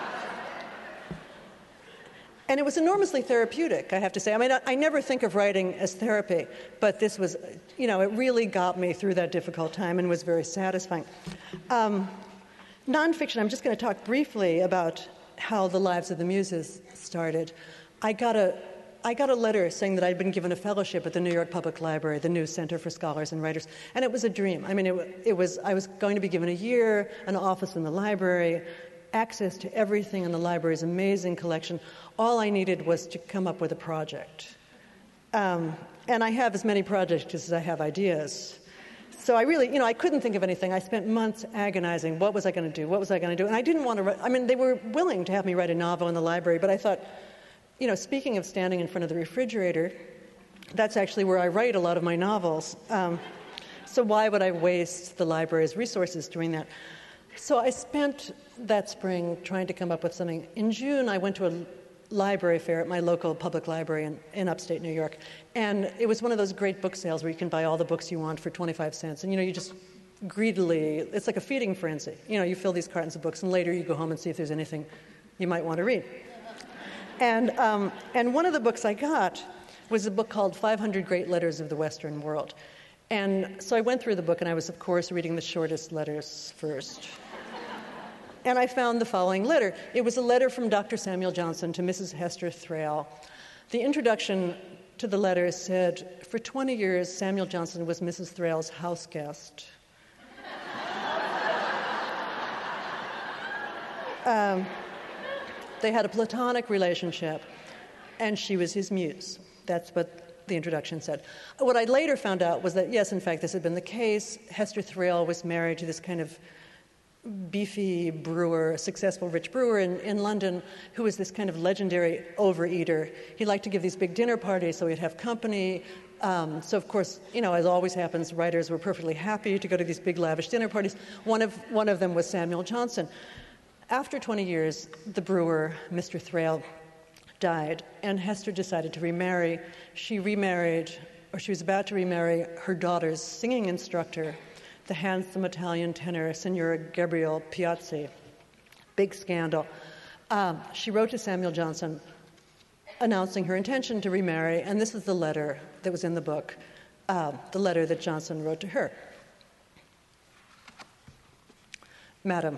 And it was enormously therapeutic, I have to say. I mean, I never think of writing as therapy, but this was, it really got me through that difficult time and was very satisfying. Nonfiction, I'm just going to talk briefly about how The Lives of the Muses started. I got a letter saying that I'd been given a fellowship at the New York Public Library, the new Center for Scholars and Writers, and it was a dream. I mean, I was going to be given a year, an office in the library, access to everything in the library's amazing collection. All I needed was to come up with a project. And I have as many projects as I have ideas. So I really, I couldn't think of anything. I spent months agonizing. What was I going to do? And I didn't want to write. I mean, they were willing to have me write a novel in the library, but I thought, speaking of standing in front of the refrigerator, that's actually where I write a lot of my novels. So why would I waste the library's resources doing that? So I spent that spring trying to come up with something. In June, I went to a library fair at my local public library in upstate New York. And it was one of those great book sales where you can buy all the books you want for 25 cents. And, you just greedily, it's like a feeding frenzy. You fill these cartons of books, and later you go home and see if there's anything you might want to read. And one of the books I got was a book called 500 Great Letters of the Western World. And so I went through the book, and I was, of course, reading the shortest letters first. And I found the following letter. It was a letter from Dr. Samuel Johnson to Mrs. Hester Thrale. The introduction to the letter said, "For 20 years, Samuel Johnson was Mrs. Thrale's house guest." They had a platonic relationship, and she was his muse. That's what the introduction said. What I later found out was that, yes, in fact, this had been the case. Hester Thrale was married to this kind of beefy brewer, successful rich brewer in London, who was this kind of legendary overeater. He liked to give these big dinner parties so he'd have company. So of course, as always happens, writers were perfectly happy to go to these big lavish dinner parties. One of them was Samuel Johnson. After 20 years, the brewer, Mr. Thrale, died, and Hester decided to remarry. She remarried, or she was about to remarry, her daughter's singing instructor, the handsome Italian tenor, Signora Gabriele Piazzi. Big scandal. She wrote to Samuel Johnson announcing her intention to remarry, and this is the letter that was in the book, the letter that Johnson wrote to her. Madam,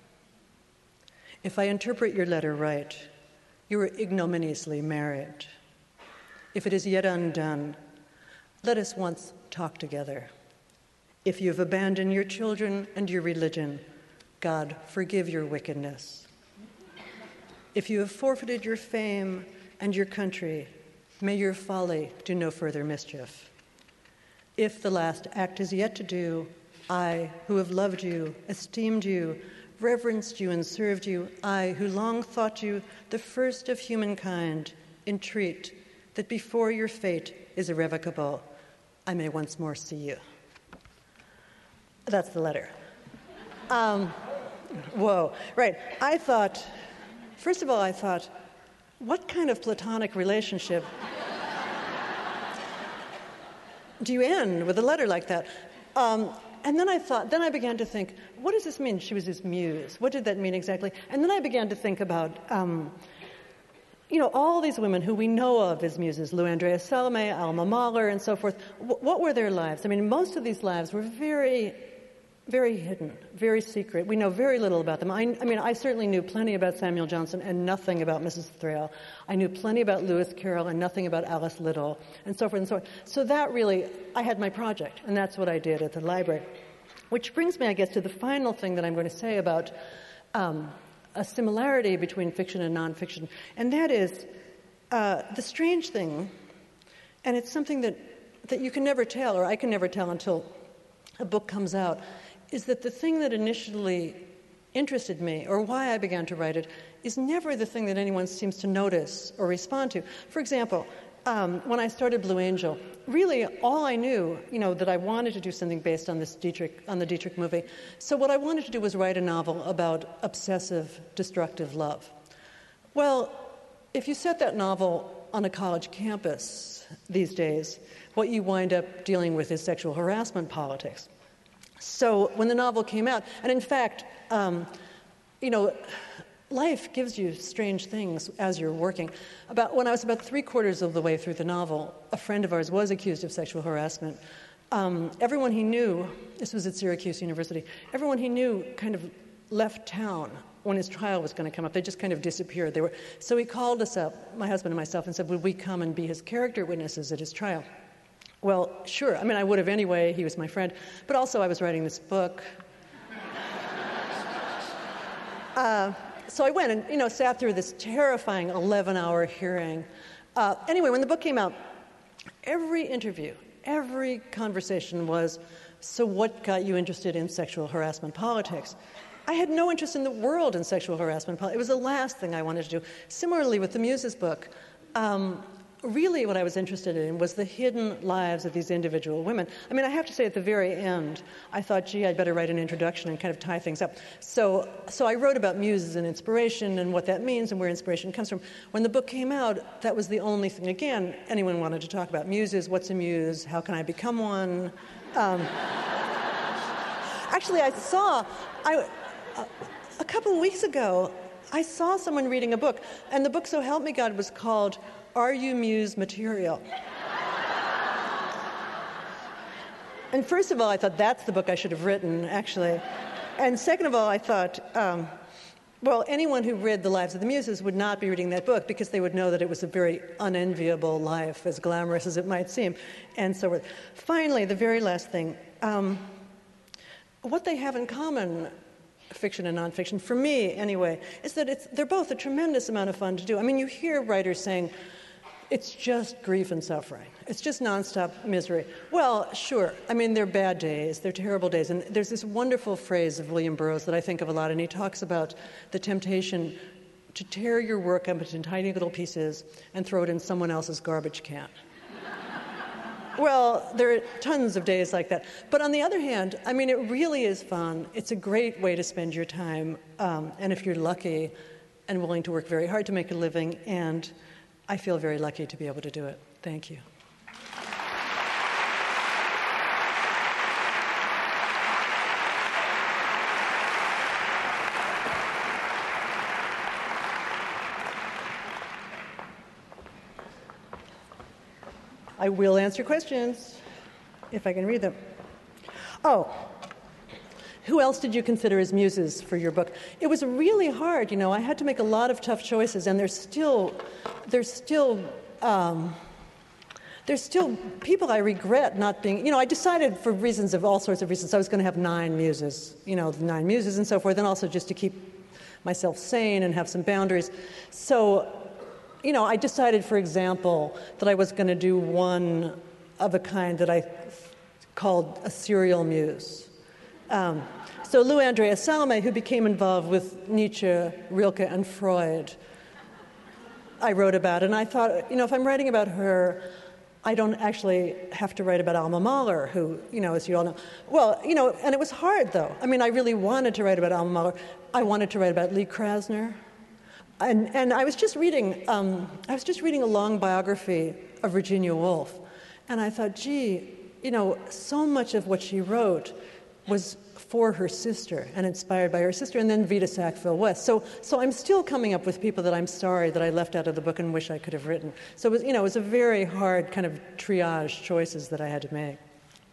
if I interpret your letter right, you are ignominiously married. If it is yet undone, let us once talk together. If you have abandoned your children and your religion, God forgive your wickedness. If you have forfeited your fame and your country, may your folly do no further mischief. If the last act is yet to do, I, who have loved you, esteemed you, reverenced you, and served you, I, who long thought you the first of humankind, entreat that before your fate is irrevocable, I may once more see you. That's the letter. Whoa, right. First of all, I thought, what kind of platonic relationship do you end with a letter like that? And then I began to think, what does this mean? She was his muse. What did that mean exactly? And then I began to think about, all these women who we know of as muses, Lou Andrea Salome, Alma Mahler, and so forth. What were their lives? I mean, most of these lives were very, very hidden, very secret. We know very little about them. I certainly knew plenty about Samuel Johnson and nothing about Mrs. Thrale. I knew plenty about Lewis Carroll and nothing about Alice Liddell, and so forth and so on. So that really, I had my project, and that's what I did at the library. Which brings me, I guess, to the final thing that I'm going to say about a similarity between fiction and nonfiction, and that is the strange thing, and it's something that you can never tell, or I can never tell until a book comes out, is that the thing that initially interested me, or why I began to write it, is never the thing that anyone seems to notice or respond to. For example, when I started Blue Angel, really all I knew, that I wanted to do something based on the Dietrich movie. So what I wanted to do was write a novel about obsessive, destructive love. Well, if you set that novel on a college campus these days, what you wind up dealing with is sexual harassment politics. So when the novel came out, and in fact, life gives you strange things as you're working. When I was about 3/4 of the way through the novel, a friend of ours was accused of sexual harassment. Everyone he knew, this was at Syracuse University, everyone he knew kind of left town when his trial was going to come up. They just kind of disappeared. So he called us up, my husband and myself, and said, would we come and be his character witnesses at his trial? Well, sure. I would have anyway. He was my friend. But also I was writing this book. So I went and, sat through this terrifying 11-hour hearing. Anyway, when the book came out, every interview, every conversation was, so what got you interested in sexual harassment politics? I had no interest in the world in sexual harassment politics. It was the last thing I wanted to do. Similarly with the Muses book, really what I was interested in was the hidden lives of these individual women. I have to say at the very end, I thought, gee, I'd better write an introduction and kind of tie things up. So I wrote about muses and inspiration and what that means and where inspiration comes from. When the book came out, that was the only thing, again, anyone wanted to talk about. Muses, what's a muse, how can I become one? Actually, a couple of weeks ago, I saw someone reading a book, and the book, so help me God, was called Are You Muse Material? And first of all, I thought that's the book I should have written, actually. And second of all, I thought, anyone who read The Lives of the Muses would not be reading that book because they would know that it was a very unenviable life, as glamorous as it might seem, and so forth. Finally, the very last thing, what they have in common, fiction and nonfiction, for me anyway, is that they're both a tremendous amount of fun to do. You hear writers saying, It's just grief and suffering. It's just nonstop misery. Well, sure. I mean, they're bad days. They're terrible days. And there's this wonderful phrase of William Burroughs that I think of a lot, and he talks about the temptation to tear your work up into tiny little pieces and throw it in someone else's garbage can. Well, there are tons of days like that. But on the other hand, I mean, it really is fun. It's a great way to spend your time, and if you're lucky and willing to work very hard to make a living, and I feel very lucky to be able to do it. Thank you. I will answer questions if I can read them. Oh, who else did you consider as muses for your book? It was really hard, you know. I had to make a lot of tough choices, and there's still people I regret not being. You know, I decided for reasons of all sorts of reasons I was going to have 9 muses, you know, the 9 muses and so forth, and also just to keep myself sane and have some boundaries. So, you know, I decided, for example, that I was going to do one of a kind that I called a serial muse. So Lou Andrea Salme, who became involved with Nietzsche, Rilke, and Freud, I wrote about. And I thought, you know, if I'm writing about her, I don't actually have to write about Alma Mahler, who, you know, as you all know. Well, you know, and it was hard, though. I mean, I really wanted to write about Alma Mahler. I wanted to write about Lee Krasner. And I was just reading a long biography of Virginia Woolf, and I thought, gee, you know, so much of what she wrote was for her sister and inspired by her sister, and then Vita Sackville West. So I'm still coming up with people that I'm sorry that I left out of the book and wish I could have written. So it was, you know, it was a very hard kind of triage choices that I had to make.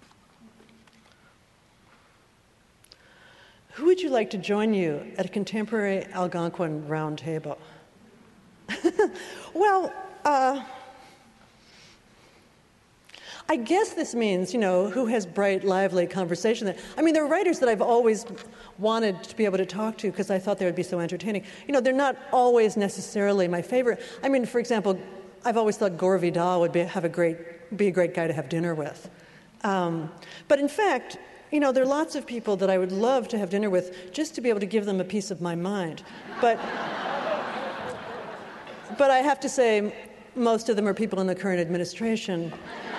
Who would you like to join you at a contemporary Algonquin round table? Well, I guess this means, you know, who has bright, lively conversation. I mean, there are writers that I've always wanted to be able to talk to because I thought they would be so entertaining. You know, they're not always necessarily my favorite. I mean, for example, I've always thought Gore Vidal would be a great guy to have dinner with. But in fact, you know, there are lots of people that I would love to have dinner with just to be able to give them a piece of my mind. But I have to say, most of them are people in the current administration.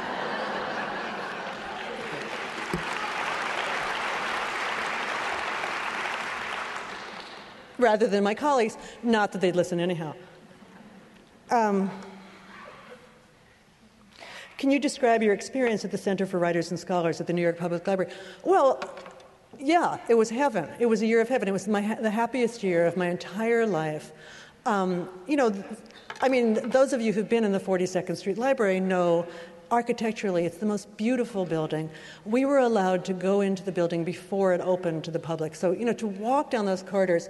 Rather than my colleagues, not that they'd listen anyhow. Can you describe your experience at the Center for Writers and Scholars at the New York Public Library? Well, yeah, it was heaven. It was a year of heaven. It was the happiest year of my entire life. You know, I mean, those of you who've been in the 42nd Street Library know architecturally it's the most beautiful building. We were allowed to go into the building before it opened to the public. So, you know, to walk down those corridors,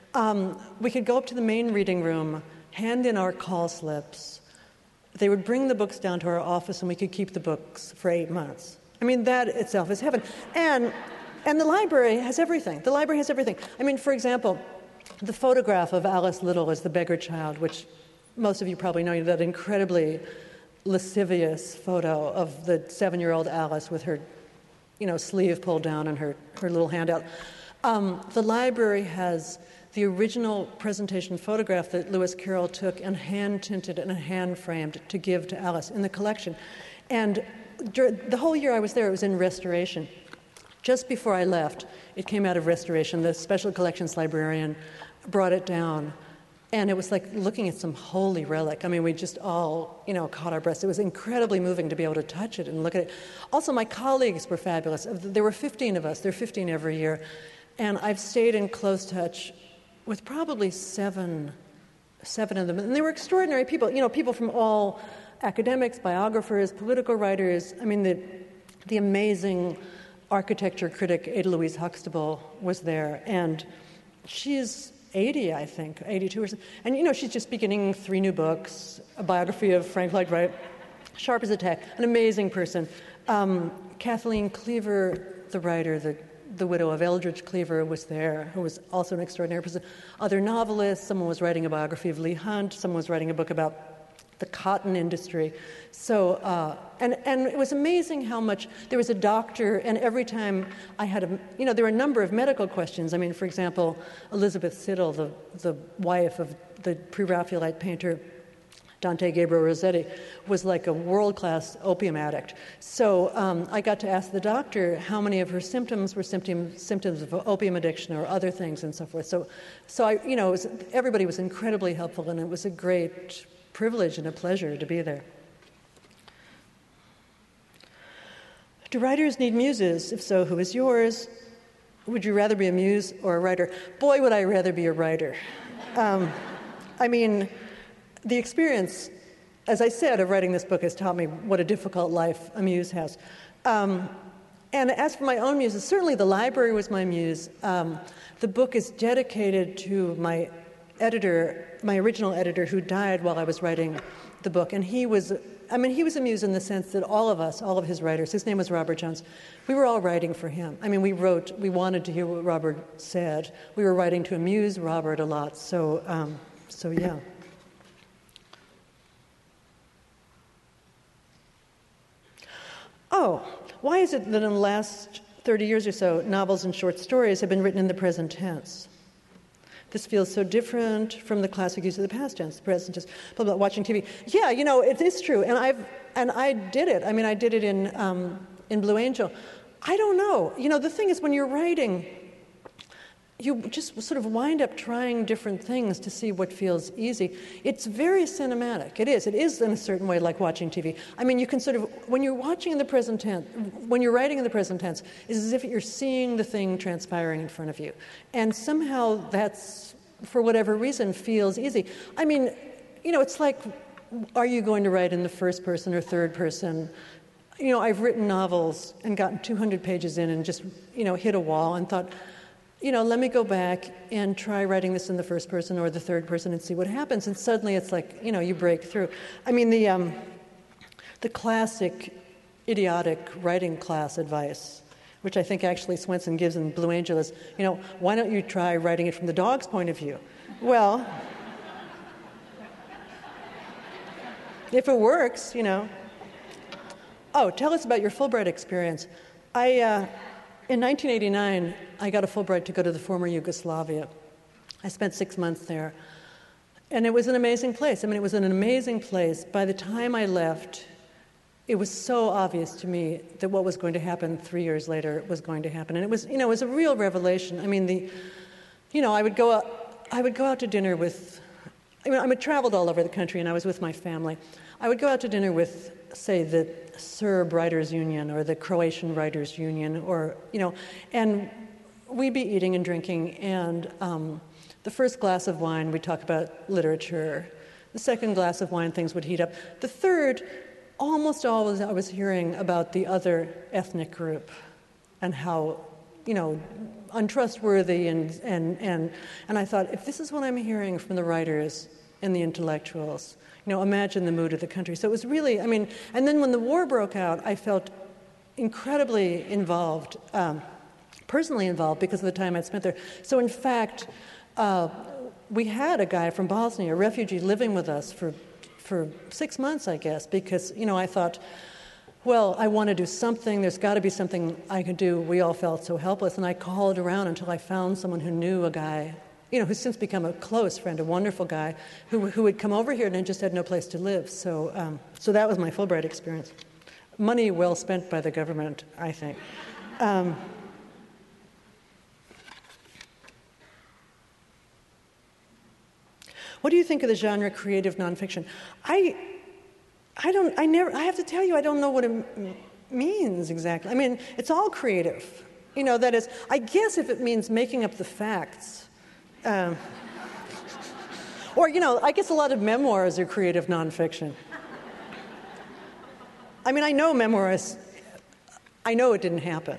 we could go up to the main reading room, hand in our call slips. They would bring the books down to our office, and we could keep the books for 8 months. I mean, that itself is heaven. And the library has everything. The library has everything. I mean, for example, the photograph of Alice Little as the beggar child, which most of you probably know, that incredibly lascivious photo of the 7-year-old Alice with her, you know, sleeve pulled down and her little hand out. The library has the original presentation photograph that Lewis Carroll took and hand-tinted and hand-framed to give to Alice in the collection. And the whole year I was there, it was in restoration. Just before I left, it came out of restoration. The special collections librarian brought it down, and it was like looking at some holy relic. I mean, we just all, you know, caught our breaths. It was incredibly moving to be able to touch it and look at it. Also, my colleagues were fabulous. There were 15 of us. There are 15 every year. And I've stayed in close touch with probably seven of them. And they were extraordinary people, you know, people from all academics, biographers, political writers. I mean, the amazing architecture critic Ada Louise Huxtable was there. And she's 80, I think, 82 or something. And, you know, she's just beginning 3 new books, a biography of Frank Lloyd Wright, sharp as a tack, an amazing person. Kathleen Cleaver, the writer, the widow of Eldridge Cleaver, was there, who was also an extraordinary person. Other novelists, someone was writing a biography of Leigh Hunt, someone was writing a book about the cotton industry. So, and it was amazing how much, there was a doctor, and every time I had there were a number of medical questions. I mean, for example, Elizabeth Siddal, the wife of the pre-Raphaelite painter Dante Gabriel Rossetti, was like a world-class opium addict. So I got to ask the doctor how many of her symptoms were symptoms of opium addiction or other things and so forth. So everybody was incredibly helpful, and it was a great privilege and a pleasure to be there. Do writers need muses? If so, who is yours? Would you rather be a muse or a writer? Boy, would I rather be a writer. I mean, the experience, as I said, of writing this book has taught me what a difficult life a muse has. And as for my own muses, certainly the library was my muse. The book is dedicated to my editor, my original editor, who died while I was writing the book. And he was a muse in the sense that all of his writers, his name was Robert Jones, we were all writing for him. I mean, we wanted to hear what Robert said. We were writing to amuse Robert a lot. So yeah. Oh, why is it that in the last 30 years or so, novels and short stories have been written in the present tense? This feels so different from the classic use of the past tense, the present tense, blah, blah, watching TV. Yeah, it is true, and I did it. I mean, I did it in Blue Angel. I don't know. The thing is, when you're writing, you just sort of wind up trying different things to see what feels easy. It's very cinematic. It is in a certain way like watching TV. I mean, you can sort of, when you're watching in the present tense, when you're writing in the present tense, it's as if you're seeing the thing transpiring in front of you. And somehow that's, for whatever reason, feels easy. I mean, it's like, are you going to write in the first person or third person? I've written novels and gotten 200 pages in and just, hit a wall and thought, let me go back and try writing this in the first person or the third person and see what happens. And suddenly it's like, you break through. I mean, the classic idiotic writing class advice, which I think actually Swenson gives in Blue Angel, is, why don't you try writing it from the dog's point of view? Well, if it works, Oh, tell us about your Fulbright experience. In 1989, I got a Fulbright to go to the former Yugoslavia. I spent 6 months there. And it was an amazing place. I mean, it was an amazing place. By the time I left, it was so obvious to me that what was going to happen 3 years later was going to happen. And it was a real revelation. I mean, I would go out to dinner with, I traveled all over the country and I was with my family. I would go out to dinner with, say, the Serb Writers Union or the Croatian Writers Union, or, and we'd be eating and drinking, and the first glass of wine, we'd talk about literature. The second glass of wine, things would heat up. The third, almost always I was hearing about the other ethnic group and how, untrustworthy, and I thought, if this is what I'm hearing from the writers and the intellectuals, imagine the mood of the country. So it was really, and then when the war broke out, I felt incredibly involved, personally involved, because of the time I'd spent there. So in fact, we had a guy from Bosnia, a refugee, living with us for 6 months, I guess, because, I thought, well, I want to do something. There's got to be something I could do. We all felt so helpless, and I called around until I found someone who knew a guy, who's since become a close friend, a wonderful guy, who would come over here and just had no place to live. So that was my Fulbright experience. Money well spent by the government, I think. What do you think of the genre creative nonfiction? I have to tell you, I don't know what it means exactly. I mean, it's all creative. That is, I guess if it means making up the facts, or, I guess a lot of memoirs are creative nonfiction. I mean, I know memoirs, I know it didn't happen,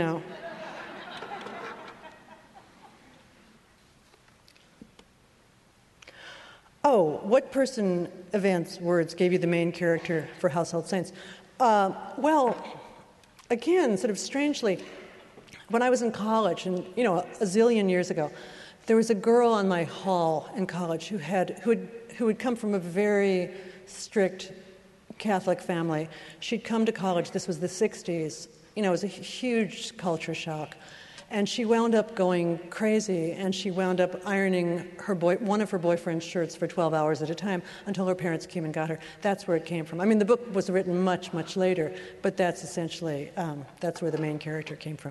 Oh, what person, events, words gave you the main character for Household Saints? Well, again, sort of strangely, when I was in college, and a zillion years ago, there was a girl on my hall in college who had come from a very strict Catholic family. She'd come to college. This was the 60s. You know, it was a huge culture shock. And she wound up going crazy, and she wound up ironing one of her boyfriend's shirts for 12 hours at a time until her parents came and got her. That's where it came from. I mean, the book was written much, much later, but that's essentially, that's where the main character came from.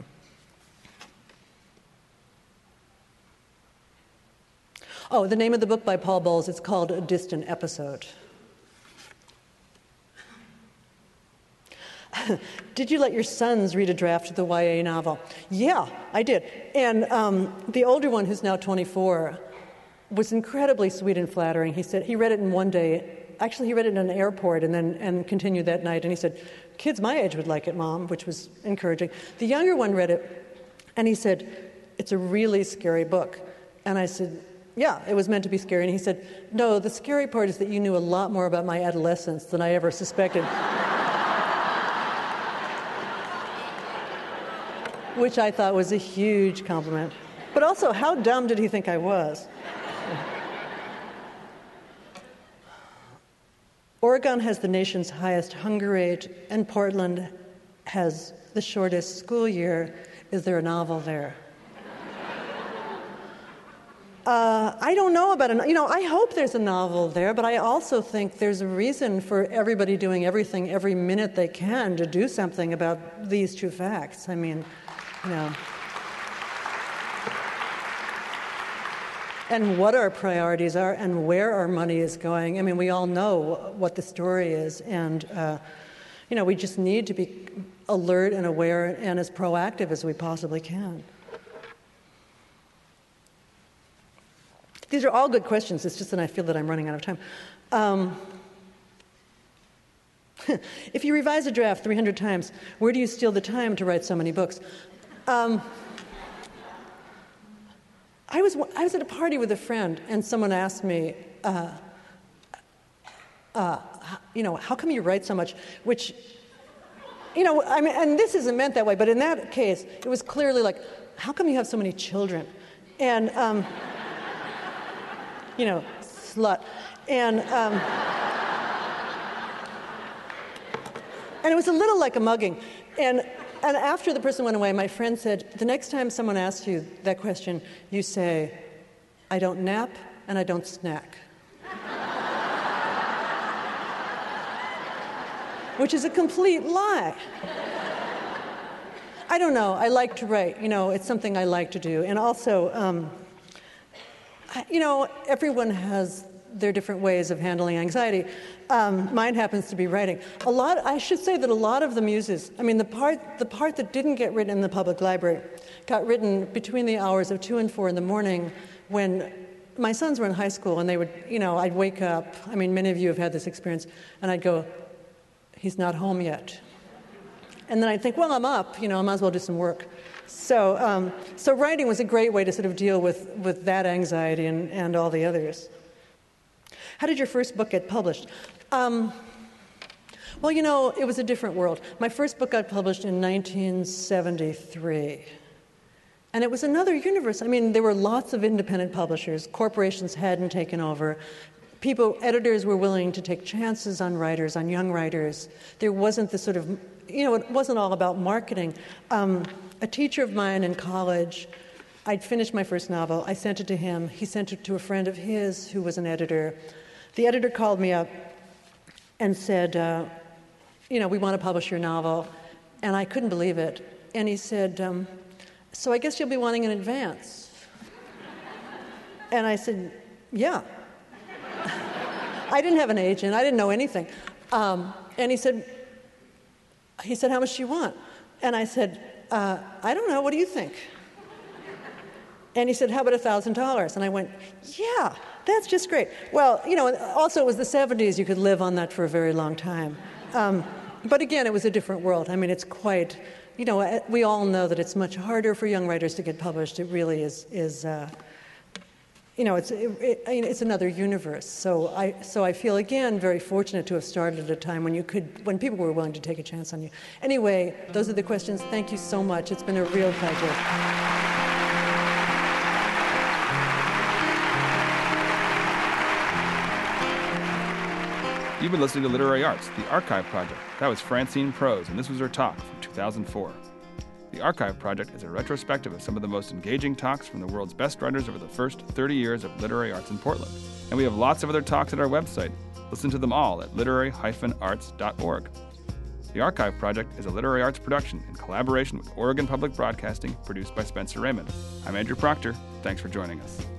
Oh, the name of the book by Paul Bowles, it's called A Distant Episode. Did you let your sons read a draft of the YA novel? Yeah, I did. And the older one, who's now 24, was incredibly sweet and flattering. He said he read it in one day. Actually, he read it in an airport and continued that night. And he said, kids my age would like it, Mom, which was encouraging. The younger one read it, and he said, it's a really scary book. And I said, yeah, it was meant to be scary. And he said, no, the scary part is that you knew a lot more about my adolescence than I ever suspected. Which I thought was a huge compliment. But also, how dumb did he think I was? Oregon has the nation's highest hunger rate, and Portland has the shortest school year. Is there a novel there? I don't know about it. You know, I hope there's a novel there, but I also think there's a reason for everybody doing everything every minute they can to do something about these two facts. I mean, you know. And what our priorities are and where our money is going. I mean, we all know what the story is, and you know, we just need to be alert and aware and as proactive as we possibly can. These are all good questions. It's just that I feel that I'm running out of time. If you revise a draft 300 times, where do you steal the time to write so many books? I was at a party with a friend, and someone asked me, you know, how come you write so much? Which, you know, I mean, and this isn't meant that way, but in that case, it was clearly like, how come you have so many children? And, you know, slut. And it was a little like a mugging. And after the person went away, my friend said, the next time someone asks you that question, you say, I don't nap and I don't snack. Which is a complete lie. I don't know. I like to write. You know, it's something I like to do. And also, you know, everyone has their different ways of handling anxiety. Mine happens to be writing. I should say that a lot of the muses, I mean, the part that didn't get written in the public library got written between the hours of 2 and 4 in the morning when my sons were in high school, and they would, you know, I'd wake up. I mean, many of you have had this experience, and I'd go, he's not home yet. And then I'd think, well, I'm up, you know, I might as well do some work. So writing was a great way to sort of deal with that anxiety and all the others. How did your first book get published? Well, you know, it was a different world. My first book got published in 1973. And it was another universe. I mean, there were lots of independent publishers. Corporations hadn't taken over. Editors were willing to take chances on writers, on young writers. There wasn't this sort of, you know, it wasn't all about marketing. A teacher of mine in college, I'd finished my first novel. I sent it to him. He sent it to a friend of his who was an editor. The editor called me up and said, you know, we want to publish your novel. And I couldn't believe it. And he said, so I guess you'll be wanting an advance. And I said, yeah. I didn't have an agent. I didn't know anything. And he said, how much do you want? And I said, I don't know. What do you think? And he said, how about $1,000? And I went, yeah, that's just great. Well, you know, also it was the 70s. You could live on that for a very long time. But again, it was a different world. I mean, it's quite, you know, we all know that it's much harder for young writers to get published. It really is you know, it's another universe. So I feel, again, very fortunate to have started at a time when people were willing to take a chance on you. Anyway, those are the questions. Thank you so much. It's been a real pleasure.
You've been listening to Literary Arts, the Archive Project. That was Francine Prose, and this was her talk from 2004. The Archive Project is a retrospective of some of the most engaging talks from the world's best writers over the first 30 years of literary arts in Portland. And we have lots of other talks at our website. Listen to them all at literary-arts.org. The Archive Project is a literary arts production in collaboration with Oregon Public Broadcasting, produced by Spencer Raymond. I'm Andrew Proctor. Thanks for joining us.